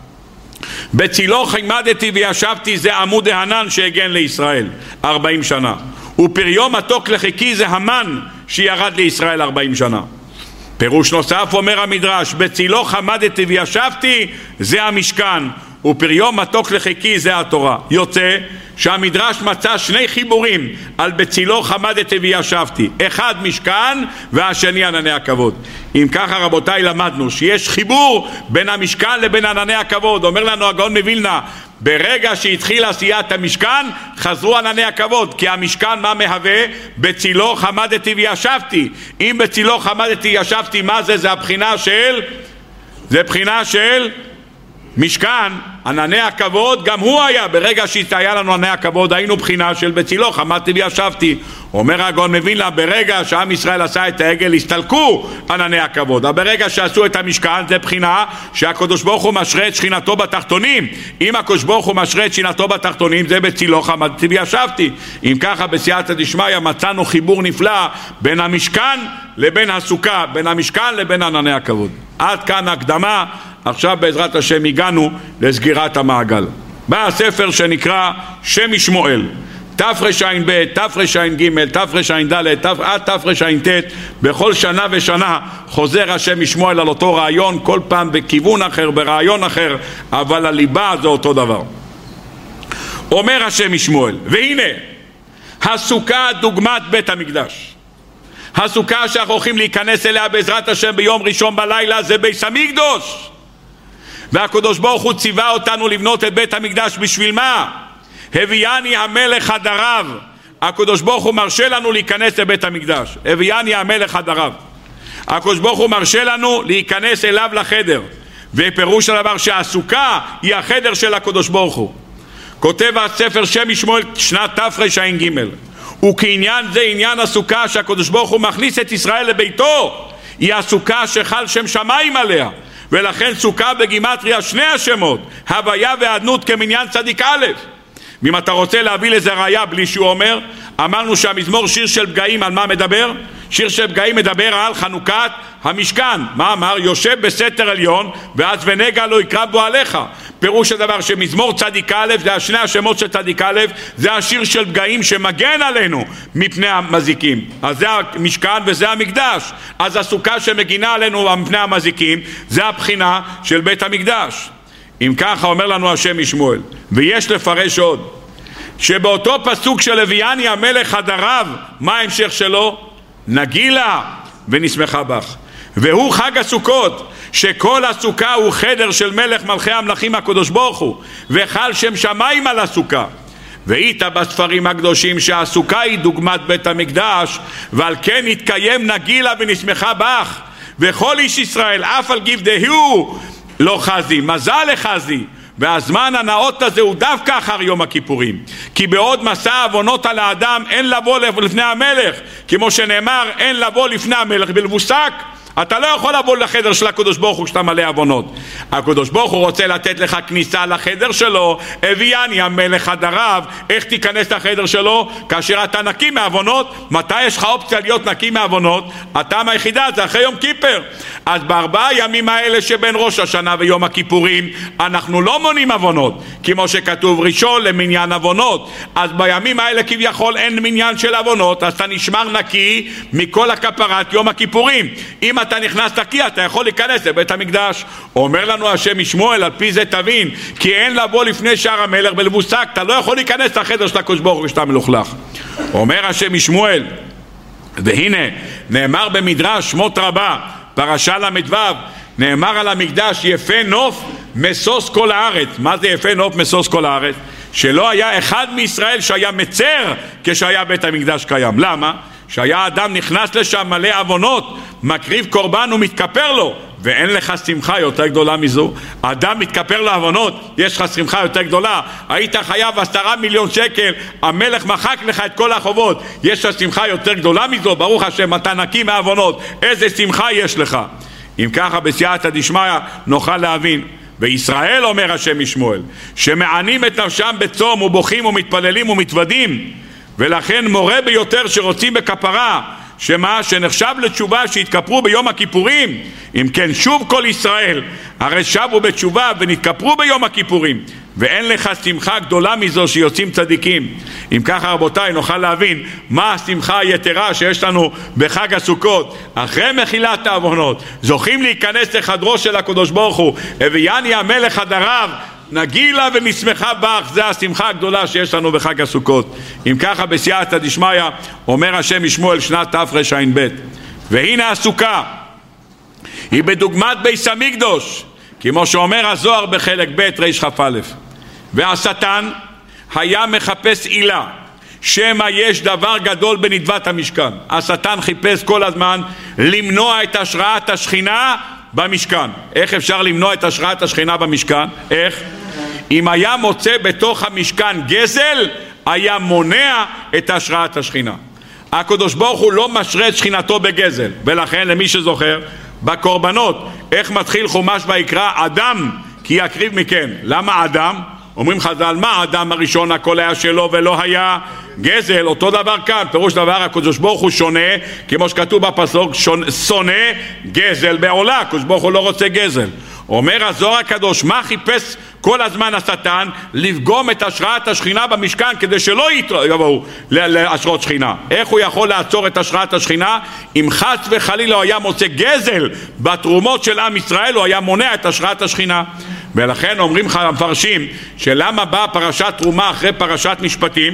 בצילו חמדתי וישבתי זה עמוד הענן שהגן לישראל ארבעים שנה, ופריו מתוק לחיכי זה המן שירד לישראל ארבעים שנה. פירוש נוסף אומר המדרש, בצילו חמדתי וישבתי זה המשכן, ופריו מתוק לחיכי זה התורה. יוצא שהמדרש מצא שני חיבורים על בצילו חמדתי וישבתי, אחד משכן והשני ענני הכבוד. אם ככה רבותיי למדנו שיש חיבור בין המשכן לבין ענני הכבוד. אומר לנו הגאון מווילנה, ברגע שהתחיל עשיית המשכן חזרו ענני הכבוד, כי המשכן מה מהווה? בצילו חמדתי וישבתי. אם בצילו חמדתי ישבתי, מה זה? זה הבחינה של, זה בחינה של משכן. ענני הכבוד גם הוא היה, ברגע שהיה לנו ענני הכבוד היינו בחינה של בצילו חמדתי וישבתי. אומר הגאון מווילנה, ברגע שעם ישראל עשה את העגל הסתלקו ענני הכבוד, אבל ברגע שעשו את המשכן זה בחינה שהקדוש ברוך הוא משרה את שכינתו בתחתונים. אם הקדוש ברוך הוא משרה את שכינתו בתחתונים זה בצילו חמדתי וישבתי. אם ככה בסייעתא דשמיא מצאנו חיבור נפלא בין המשכן לבין הסוכה, בין המשכן לבין ענני הכבוד. עד כאן הקדמה. עכשיו בעזרת השם הגענו לסגירת המעגל. בא הספר שנקרא שם משמואל, תרע"ב, תרע"ג, תרע"ד, עד תרע"ט. בכל שנה ושנה חוזר השם משמואל על אותו רעיון, כל פעם בכיוון אחר, ברעיון אחר, אבל הליבה זה אותו דבר. אומר השם משמואל, והנה הסוכה דוגמת בית המקדש. הסוכה שאנחנו הולכים להיכנס אליה בעזרת השם ביום ראשון בלילה זה בית המקדש, והקדוש ברוך הוא ציווה אותנו לבנות את בית המקדש בשביל מה? הביאני המלך חדריו. הקדוש ברוך הוא מרשה לנו להיכנס לבית המקדש. הביאני המלך חדריו, הקדוש ברוך הוא מרשה לנו להיכנס אליו לחדר, ופירוש הדבר שהסוכה היא החדר של הקדוש ברוך הוא. כותב הספר שם משמואל שנת תרע"ג, וכעניין זה עניין הסוכה שהקדוש ברוך הוא מכניס את ישראל לביתו, היא הסוכה שחל שם שמיים עליה, ולכן סוכה בגימטריה שני השמות, הוויה ואדנות כמניין צדיק א'. ואם אתה רוצה להביא לזה ראיה בלי שהוא אומר, אמרנו שהמזמור שיר של פגעים על מה מדבר? שיר של פגעים מדבר על חנוכת המשכן. מה אמר? יושב בסתר עליון ואז ונגע לא יקרא בו עליך. פירוש הדבר שמזמור צדיק א', זה השני השמות של צדיק א', זה השיר של פגעים שמגן עלינו מפני המזיקים. אז זה המשכן וזה המקדש. אז הסוכה שמגינה עלינו מפני המזיקים זה הבחינה של בית המקדש. אם ככה אומר לנו השם משמואל, ויש לפרש עוד שבאותו פסוק של הביאני המלך חדריו, מה ההמשך שלו? נגילה ונשמחה בך. והוא חג הסוכות, שכל הסוכה הוא חדר של מלך מלכי המלכים הקדוש ברוך הוא, וחל שם שמיים על הסוכה. והיית בספרים הקדושים שהסוכה היא דוגמת בית המקדש, ועל כן יתקיים נגילה ונשמחה בך, וכל איש ישראל אף על גבדהו לא חזי, מזל לחזי. והזמן הנאות הזה הוא דווקא אחר יום הכיפורים, כי בעוד מסע עוונות על האדם אין לבוא לפני המלך, כמו שנאמר אין לבוא לפני המלך בלבוש שק. אתה לא יכול לבוא לחדר של הקדוש ברוך הוא כשאתה מלא עוונות. הקדוש ברוך הוא רוצה לתת לך כניסה לחדר שלו. הביאני המלך עד ערב. איך תיכנס לחדר שלו? כאשר אתה נקי מעוונות. מתי יש לך אופציה להיות נקי מעוונות? הטעם היחידה זה אחרי יום כיפר. אז בארבעה ימים האלה שבין ראש השנה ויום הכיפורים אנחנו לא מונים עוונות, כמו שכתוב ראשון למניין עוונות. אז בימים האלה כביכול אין מניין של עוונות, אז אתה נשמר נקי מכל הכפרת יום הכיפורים. אם אתה נכנס נקי אתה יכול להיכנס לבית המקדש. אומר לנו השם משמואל, על פי זה תבין, כי אין לבוא לפני שער המלך בלבוסק. אתה לא יכול להיכנס לחדר של הקדוש ברוך הוא כשאתה מלוכלך. אומר השם משמואל, והנה נאמר במדרש שמות רבה פרשה למדו, נאמר על המקדש יפה נוף מסוס כל הארץ. מה זה יפה נוף מסוס כל הארץ? שלא היה אחד מישראל שהיה מצר כשהיה בית המקדש קיים. למה? שהיה אדם נכנס לשם מלא עוונות, מקריב קורבן ומתכפר לו, ואין לך שמחה יותר גדולה מזו. אדם מתכפר לעוונות, יש לך שמחה יותר גדולה. היית חייב עשרה מיליון שקל, המלך מחק לך את כל החובות, יש לך שמחה יותר גדולה מזו? ברוך השם, אתה נקי מעוונות, איזה שמחה יש לך. אם ככה בסייעתא דשמיא נוכל להבין. בישראל אומר השם משמואל, שמענים את נפשם בצום ובוכים ומתפללים ומתוודים, ולכן מורה ביותר שרוצים בכפרה, שמה? שנחשב לתשובה שהתכפרו ביום הכיפורים. אם כן שוב כל ישראל, הרי שבו בתשובה ונתכפרו ביום הכיפורים, ואין לך שמחה גדולה מזו שיוצאים צדיקים. אם ככה רבותיי נוכל להבין מה השמחה היתרה שיש לנו בחג הסוכות. אחרי מחילת העוונות זוכים להיכנס לחדרו של הקדוש ברוך הוא. הביאני המלך עד ערב, נגילה ונשמחה בך. זה השמחה הגדולה שיש לנו בחג הסוכות. אם ככה בסייעתא דשמיא אומר השם משמואל שנת תרע"ב, והנה הסוכה היא בדוגמת ביס המקדוש, כמו שאומר הזוהר בחלק ב' רכ"א, והשטן היה מחפש עילה שמא יש דבר גדול בנדבת המשכן. השטן חיפש כל הזמן למנוע את השראת השכינה במשכן. איך אפשר למנוע את השראת השכינה במשכן? איך? אם היה מוצא בתוך המשכן גזל, היה מונע את השראת השכינה. הקדוש ברוך הוא לא משרה את שכינתו בגזל, ולכן למי שזוכר בקורבנות איך מתחיל חומש ויקרא? אדם כי יקריב מכן. למה אדם? אומרים חז"ל, מה אדם הראשון? הכל היה שלו ולא היה גזל. אותו דבר כאן, פירוש דבר הקדוש ברוך הוא שונה, כמו שכתוב בפסוק, שונא גזל בעולה. הקדוש ברוך הוא לא רוצה גזל. אומר הזוהר הקדוש, מה חיפש כל הזמן השטן? לפגום את השראת השכינה במשכן, כדי שלא יבואו להשרות שכינה. איך הוא יכול לעצור את השראת השכינה? אם חס וחלילה הוא היה מוצא גזל בתרומות של עם ישראל, הוא היה מונע את השראת השכינה. ולכן אומרים לך המפרשים, שלמה באה פרשת תרומה אחרי פרשת משפטים?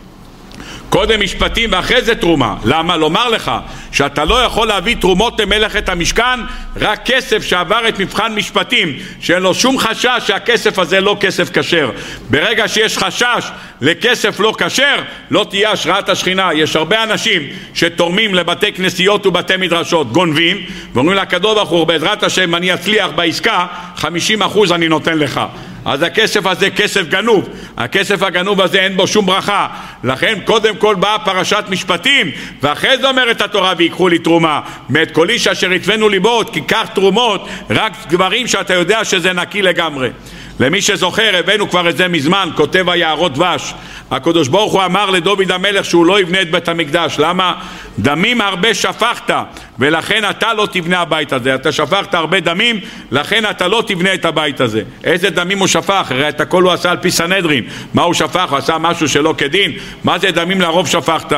קודם משפטים ואחרי זה תרומה. למה? לומר לך שאתה לא יכול להביא תרומות למלאכת המשכן רק כסף שעבר את מבחן משפטים, שאין לו שום חשש שהכסף הזה לא כסף כשר. ברגע שיש חשש לכסף לא כשר, לא תהיה השראת השכינה. יש הרבה אנשים שתורמים לבתי כנסיות ובתי מדרשות, גונבים, ואומרים לקדוש ברוך הוא, בעזרת השם אני אצליח בעסקה, חמישים אחוז אני נותן לך. אז הכסף הזה כסף גנוב, הכסף הגנוב הזה אין בו שום ברכה. לכן קודם כל באה פרשת משפטים, ואחרי זה אומרת התורה ויקחו לי תרומה מאת כל איש אשר יתבנו ליבות, כי קח תרומות רק דברים שאתה יודע שזה נקי לגמרי. למי שזוכר, הבאנו כבר את זה מזמן, כותב היערות דבש, הקדוש ברוך הוא אמר לדוד המלך שהוא לא יבנה את בית המקדש. למה? דמים הרבה שפכת, ולכן אתה לא תבנה הבית הזה. אתה שפכת הרבה דמים, לכן אתה לא תבנה את הבית הזה. איזה דמים הוא שפך? הרי את הכל הוא עשה על פי סנהדרין. מה הוא שפך? הוא עשה משהו שלא כדין. מה זה דמים לרוב שפכת?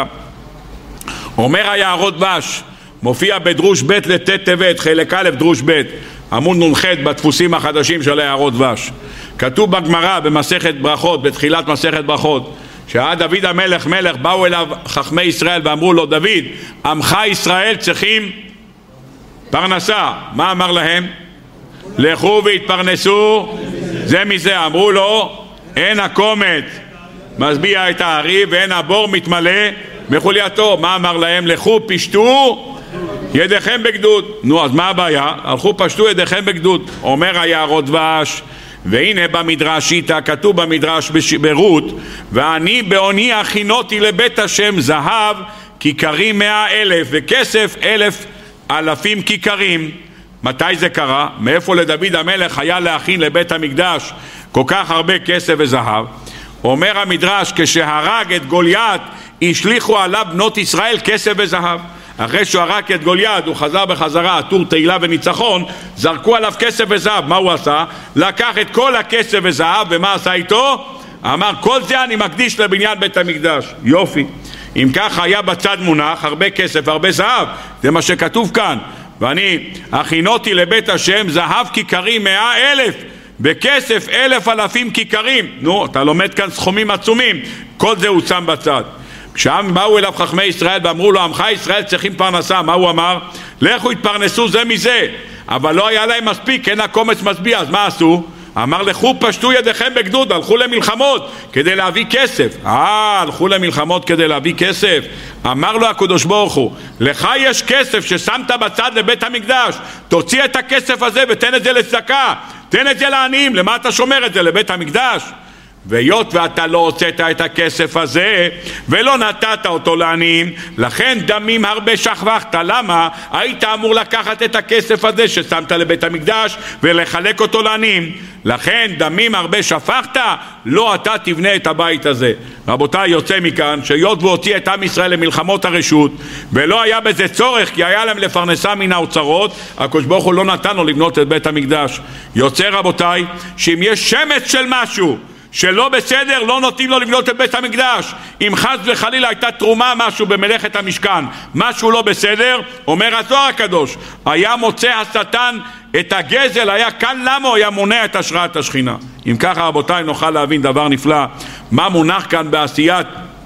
אומר היערות דבש, מופיע בדרוש ב' לט' טבת, חלק א' דרוש ב', עמוד נ"ח בדפוסים החדשים של היערות דבש. כתוב בגמרא במסכת ברכות, בתחילת מסכת ברכות, שעד דוד המלך מלך באו אליו חכמי ישראל ואמרו לו, דוד, עמך ישראל צריכים פרנסה. מה אמר להם? לכו והתפרנסו זה מזה. אמרו לו, אין הקומץ משביע את הארי ואין הבור מתמלא מחולייתו. מה אמר להם? לכו פשטו ידיכם בגדוד. נו, אז מה הבעיה? הלכו פשטו ידיכם בגדוד. אומר היערות דבש, והנה במדרש איתה, כתוב במדרש ברות, ואני בעוני הכינותי לבית השם זהב כיכרי מאה אלף וכסף אלף אלפים כיכרים. מתי זה קרה? מאיפה לדוד המלך היה להכין לבית המקדש כל כך הרבה כסף וזהב? אומר המדרש, כשהרג את גוליית השליחו עליו בנות ישראל כסף וזהב. אחרי שהוא הרג את גוליית הוא חזר בחזרה עטור תהילה וניצחון, זרקו עליו כסף וזהב. מה הוא עשה? לקח את כל הכסף וזהב, ומה עשה איתו? אמר, כל זה אני מקדיש לבניין בית המקדש. יופי. אם ככה היה בצד מונח הרבה כסף והרבה זהב, זה מה שכתוב כאן, ואני הכינותי לבית השם זהב כיכרים מאה אלף, בכסף אלף אלפים כיכרים. נו, אתה לומד כאן סכומים עצומים. כל זה הוא שם בצד. כשם באו אליו חכמי ישראל ואמרו לו, עמך ישראל צריכים פרנסה, מה הוא אמר? לכו התפרנסו זה מזה. אבל לא היה להם מספיק, אין הקומץ משביע, אז מה עשו? אמר, לכו פשטו ידיכם בגדוד, הלכו למלחמות כדי להביא כסף. אה, הלכו למלחמות כדי להביא כסף. אמר לו הקדוש ברוך הוא, לך יש כסף ששמת בצד לבית המקדש, תוציא את הכסף הזה ותן את זה לצדקה, תן את זה לעניים. למה אתה שומר את זה? לבית המקדש? והיות ואתה לא הוצאת את הכסף הזה ולא נתת אותו לעניים, לכן דמים הרבה שכבחת. למה? היית אמור לקחת את הכסף הזה ששמת לבית המקדש ולחלק אותו לעניים. לכן דמים הרבה שפכת, לא אתה תבנה את הבית הזה. רבותיי, יוצא מכאן שהיות והוציא את עם ישראל למלחמות הרשות ולא היה בזה צורך כי היה להם לפרנסה מן האוצרות, הקדוש ברוך הוא לא נתן לו לבנות את בית המקדש. יוצא רבותיי שאם יש שמץ של משהו שלא בסדר, לא נותנים לו לבנות את בית המקדש. אם חס וחלילה הייתה תרומה משהו במלאכת המשכן, משהו לא בסדר, אומר הזוהר הקדוש, היה מוצא השטן את הגזל, היה כאן למה הוא היה מונע את השראת השכינה. אם ככה רבותיי נוכל להבין דבר נפלא, מה מונח כאן בעשיית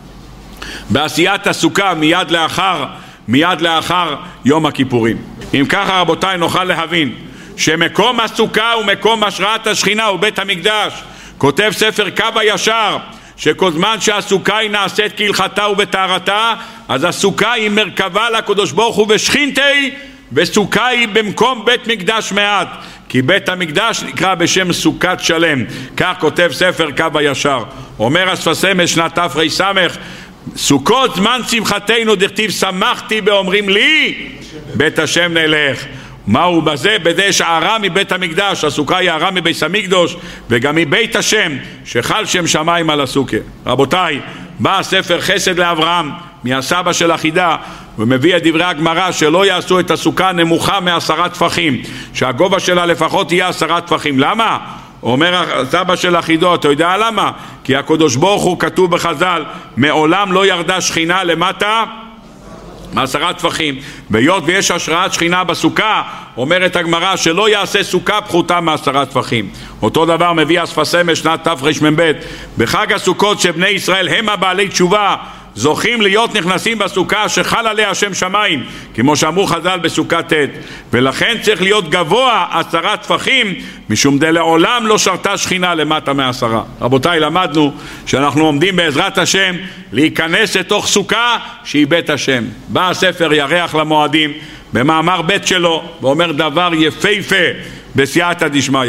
בעשיית הסוכה מיד לאחר מיד לאחר יום הכיפורים. אם ככה רבותיי נוכל להבין שמקום הסוכה ומקום השראת השכינה הוא בית המקדש. כותב ספר קו הישר שכל זמן שהסוכה היא נעשית כהלכתה ובטהרתה, אז הסוכה היא מרכבה לקדוש ברוך הוא ושכינתי, וסוכה היא במקום בית מקדש מעט, כי בית המקדש נקרא בשם סוכת שלם. כך כותב ספר קו הישר. אומר השפסי משנת תר"ס, סוכות זמן שמחתנו דכתיב שמחתי באומרים לי בית השם נלך. מהו בזה? בזה יש הערה מבית המקדש. הסוכה היא הערה מבית המקדוש וגם מבית השם שחל שם שמיים על הסוכה. רבותיי, בא ספר חסד לאברהם מהסבא של החידה ומביא את דברי הגמרא שלא יעשו את הסוכה נמוכה מעשרה טפחים, שהגובה שלה לפחות יהיה עשרה טפחים. למה? אומר הסבא של החידות, אתה יודע למה? כי הקדוש ברוך הוא, כתוב בחז"ל, מעולם לא ירדה שכינה למטה מעשרה טפחים. והיות ויש השראת שכינה בסוכה, אומרת הגמרא שלא יעשה סוכה פחותה מעשרה טפחים. אותו דבר מביא השפסי משנת תרמ"ב, בחג הסוכות שבני ישראל הם הבעלי תשובה זוכים להיות נכנסים בסוכה שחל עליה שם שמיים, כמו שאמרו חז"ל בסוכה ט', ולכן צריך להיות גבוה עשרה טפחים, משום דלעולם לא שרתה שכינה למטה מעשרה. רבותיי, למדנו שאנחנו עומדים בעזרת השם להיכנס לתוך סוכה שהיא בית השם. בא הספר ירח למועדים במאמר בית שלו ואומר דבר יפהפה בסייעתא דשמיא.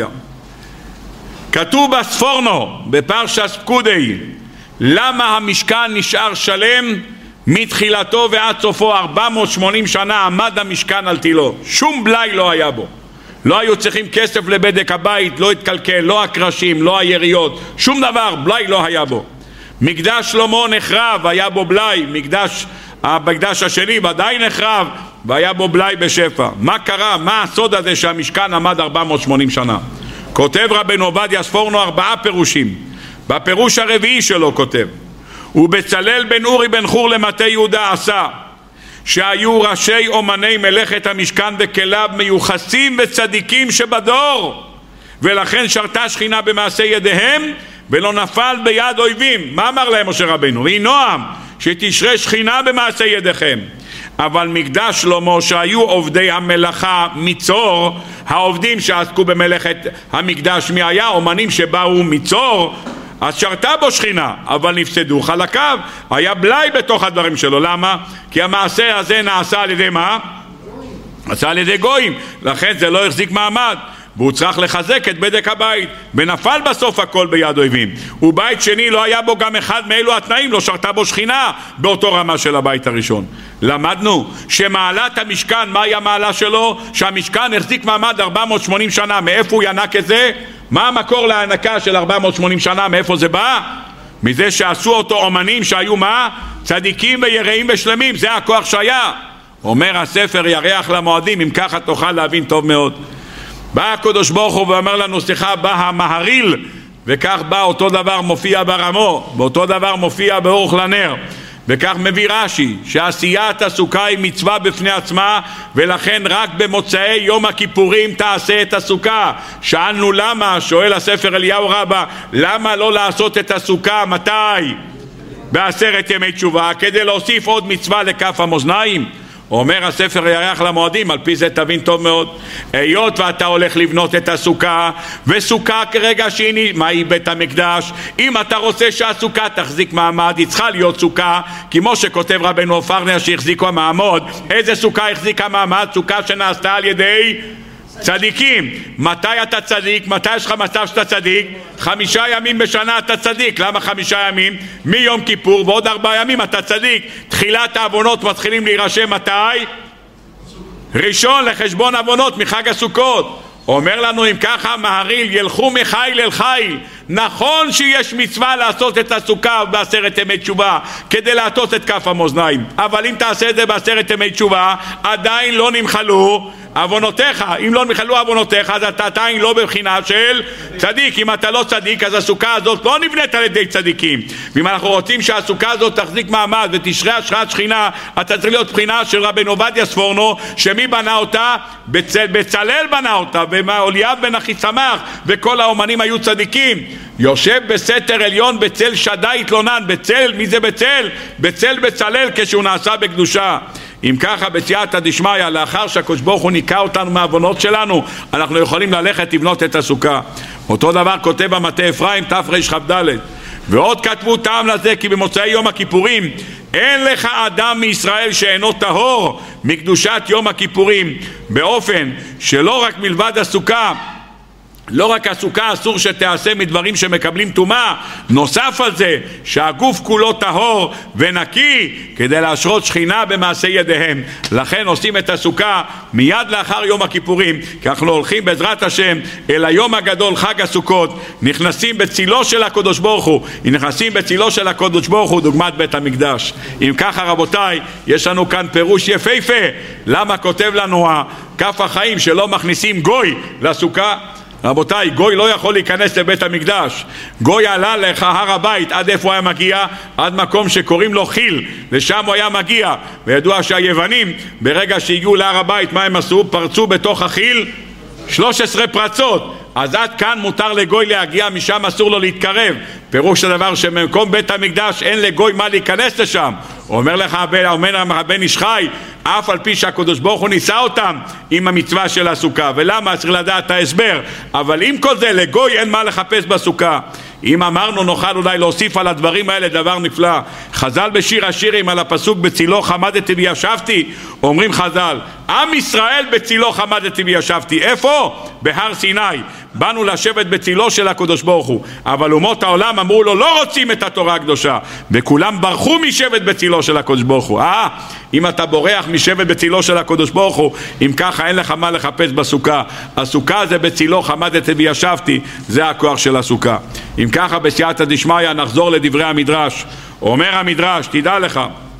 כתוב בספורנו בפרשת פקודי, למה המשכן נשאר שלם מתחילתו ועד סופו? ארבע מאות ושמונים שנה עמד המשכן על תילו, שום בלי לא היה בו, לא היו צריכים כסף לבדק הבית, לא התקלקל, לא הקרשים, לא היריות, שום דבר, בלי לא היה בו. מקדש שלמה נחרב, היה בו בלי. מקדש, המקדש השני ודאי נחרב והיה בו בלי בשפע. מה קרה? מה הסוד הזה שהמשכן עמד ארבע מאות ושמונים שנה? כותב רבנו עובדיה ספורנו ארבעה פירושים. בפירוש הרביעי שלו כותב, ובצלאל בן אורי בן חור למטה יהודה עשה, שהיו ראשי אומני מלאכת המשכן וכליו מיוחסים וצדיקים שבדור, ולכן שרתה שכינה במעשה ידיהם ולא נפל ביד אויבים. מה אמר להם משה רבנו? ויהי נועם שתשרה שכינה במעשה ידיכם. אבל מקדש שלמה שהיו עובדי המלאכה מצור, העובדים שעסקו במלאכת המקדש, מי היה? אומנים שבאו מצור, אז שרתה בו שכינה, אבל נפסדו חלקיו, היה בלי בתוך הדברים שלו. למה? כי המעשה הזה נעשה על ידי מה? נעשה על ידי גויים, לכן זה לא החזיק מעמד. והוא צריך לחזק את בדק הבית, ונפל בסוף הכל ביד אויבים. ובית שני לא היה בו גם אחד מאלו התנאים, לא שרתה בו שכינה באותו רמה של הבית הראשון. למדנו שמעלת המשכן, מהי המעלה שלו? שהמשכן החזיק מעמד ארבע מאות ושמונים שנה. מאיפה הוא ינק את זה? מה המקור להענקה של ארבע מאות ושמונים שנה? מאיפה זה בא? מזה שעשו אותו אומנים שהיו מה? צדיקים ויראים ושלמים. זה הכוח שהיה. אומר הספר ירח למועדים, אם ככה תוכל להבין טוב מאוד. בא הקדוש ברוך הוא ואומר לנו, סליחה, בא המהריל, וכך בא אותו דבר מופיע ברמו, ואותו דבר מופיע באורך לנר. וכך מביא רש"י שעשיית הסוכה היא מצווה בפני עצמה, ולכן רק במוצאי יום הכיפורים תעשה את הסוכה. שאלנו למה, שואל הספר אליהו רבה, למה לא לעשות את הסוכה? מתי? בעשרת ימי תשובה, כדי להוסיף עוד מצווה לכף המאזניים. אומר הספר ירח למועדים, על פי זה תבין טוב מאוד, היות ואתה הולך לבנות את הסוכה, וסוכה כרגע שהיא, מהי בית המקדש, אם אתה רוצה שהסוכה תחזיק מעמד, היא צריכה להיות סוכה, כמו שכותב רבנו אופרנר שהחזיקו המעמוד. איזה סוכה החזיקה מעמד? סוכה שנעשתה על ידי צדיקים. מתי אתה צדיק? מתי יש לך מצב שאתה צדיק? חמישה ימים בשנה אתה צדיק. למה חמישה ימים? מיום כיפור ועוד ארבעה ימים אתה צדיק. תחילת העוונות מתחילים להירשם מתי? ראשון לחשבון עוונות מחג הסוכות. אומר לנו אם ככה מהריל, ילכו מחיל אל חיל. נכון שיש מצווה לעשות את הסוכה בעשרת ימי תשובה כדי לעטות את כף המאזניים, אבל אם תעשה את זה בעשרת ימי תשובה עדיין לא נמחלו עוונותיך. אם לא נמחלו עוונותיך אז אתה עדיין לא בבחינה של צדיק. אם אתה לא צדיק אז הסוכה הזאת לא נבנית על ידי צדיקים. ואם אנחנו רוצים שהסוכה הזאת תחזיק מעמד ותשרה השראת שכינה, אתה צריך להיות בחינה של רבנו עובדיה ספורנו, שמי בנה אותה? בצל, בצלל בנה אותה, ואליאב בן אחיסמך וכל האומנים היו צדיקים. יושב בסתר עליון בצל שדי התלונן. בצל, מי זה בצל? בצל בצלל כשהוא נעשה בקדושה. אם ככה בסייעתא דשמיא, לאחר שהקדוש ברוך הוא ניקה אותנו מהעוונות שלנו, אנחנו יכולים ללכת לבנות את הסוכה. אותו דבר כותב במטה אפרים תרכ"ד, ועוד כתבו טעם לזה כי במוצאי יום הכיפורים אין לך אדם מישראל שאינו טהור מקדושת יום הכיפורים, באופן שלא רק מלבד הסוכה, לא רק הסוכה אסור שתעשה מדברים שמקבלים טומאה, נוסף על זה שהגוף כולו טהור ונקי כדי להשרות שכינה במעשה ידיהם. לכן עושים את הסוכה מיד לאחר יום הכיפורים, כי אנחנו הולכים בעזרת השם אל היום הגדול, חג הסוכות, נכנסים בצילו של הקדוש ברוך הוא, נכנסים בצילו של הקדוש ברוך הוא דוגמת בית המקדש. אם ככה רבותיי, יש לנו כאן פירוש יפהפה למה כותב לנו כף החיים שלא מכניסים גוי לסוכה. רבותיי, גוי לא יכול להיכנס לבית המקדש. גוי עלה לך הר הבית, עד איפה הוא היה מגיע? עד מקום שקוראים לו חיל, ושם הוא היה מגיע. וידוע שהיוונים ברגע שהגיעו להר הבית, מה הם עשו? פרצו בתוך החיל שלוש עשרה פרצות. אז עד כאן מותר לגוי להגיע, משם אסור לו להתקרב. פירוש הדבר שבמקום בית המקדש אין לגוי מה להיכנס לשם. אומר לך הבן איש חי, אף על פי שהקדוש ברוך הוא ניסה אותם עם המצווה של הסוכה. ולמה? צריך לדעת את ההסבר. אבל עם כל זה לגוי אין מה לחפש בסוכה. אם אמרנו נוכל אולי להוסיף על הדברים האלה דבר נפלא. חז"ל בשיר השירים על הפסוק בצילו חמדתי וישבתי, אומרים חז"ל עם ישראל בצילו חמדתי וישבתי. איפה? בהר סיני. באנו לשבת בצילו של הקדוש ברוך הוא, אבל אומות העולם אמרו לו לא רוצים את התורה הקדושה, וכולם ברחו משבת בצילו של הקדוש ברוך הוא. אה, אם אתה בורח משבת בצילו של הקדוש ברוך הוא, אם ככה אין לך מה לחפש בסוכה. הסוכה זה בצילו חמדתי וישבתי, זה הכוח של הסוכה. אם ככה בסייעתא דשמיא נחזור לדברי המדרש. אומר המדרש, תדע לך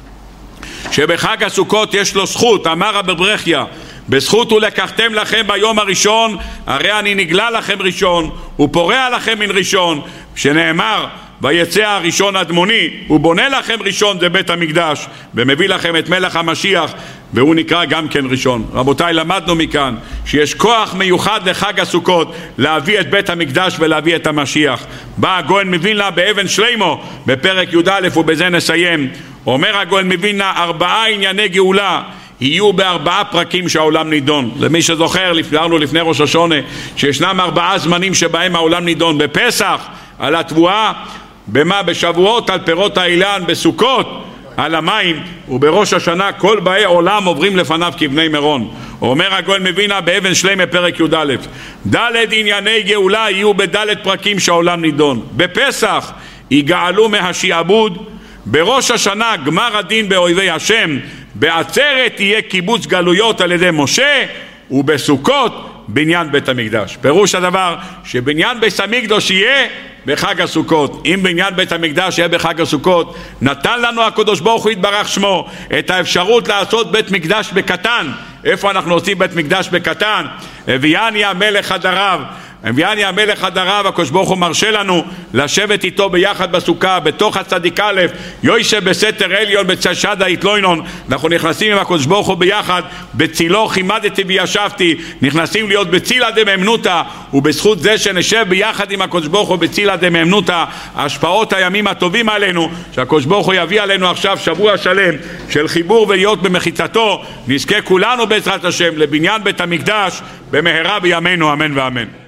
שבחג הסוכות יש לו זכות. אמר רבי ברכיה, בזכות ולקחתם לכם ביום הראשון, הרי אני נגלה לכם ראשון ופורע לכם מן ראשון, שנאמר ויצא הראשון אדמוני, הוא בונה לכם ראשון, זה בית המקדש, ומביא לכם את מלך המשיח, והוא נקרא גם כן ראשון. רבותיי, למדנו מכאן שיש כוח מיוחד לחג הסוכות להביא את בית המקדש ולהביא את המשיח. בא הגאון מווילנה באבן שלימו בפרק י"א, ובזה נסיים. אומר הגאון מווילנה, ארבעה ענייני גאולה יהיו בארבעה פרקים שהעולם נידון. למי שזוכר, לפנינו לפני ראש השונה שישנם ארבעה זמנים שבהם העולם נידון: בפסח על התבואה, במה? בשבועות על פירות האילן, בסוכות על המים, ובראש השנה כל באי עולם עוברים לפניו כבני מירון. אומר הגאון מווילנה באבן שלמה פרק י"א, ד' ענייני גאולה יהיו בד' פרקים שהעולם נידון. בפסח יגאלו מהשעבוד, בראש השנה גמר הדין באויבי השם, בעצרת תהיה קיבוץ גלויות על ידי משה, ובסוכות בניין בית המקדש. פירוש הדבר שבניין בית המקדש יהיה בחג הסוכות. אם בניין בית המקדש יהיה בחג הסוכות, נתן לנו הקדוש ברוך הוא יתברך שמו את האפשרות לעשות בית מקדש בקטן. איפה אנחנו עושים בית מקדש בקטן? הביאני המלך חדריו, הביאני המלך חדריו, הקדוש ברוך הוא מרשה לנו לשבת איתו ביחד בסוכה, בתוך הצדיק א', יוישב בסתר עליון בצשדה יתלוינון. אנחנו נכנסים עם הקדוש ברוך הוא ביחד, בצילו כימדתי וישבתי, נכנסים להיות בצילה דמאמנותא, ובזכות זה שנשב ביחד עם הקדוש ברוך הוא בצילה דמאמנותא, השפעות הימים הטובים עלינו, שהקדוש ברוך הוא יביא עלינו עכשיו שבוע שלם של חיבור ולהיות במחיצתו, נזכה כולנו בעזרת השם לבניין בית המקדש במהרה בימינו, אמן ואמן.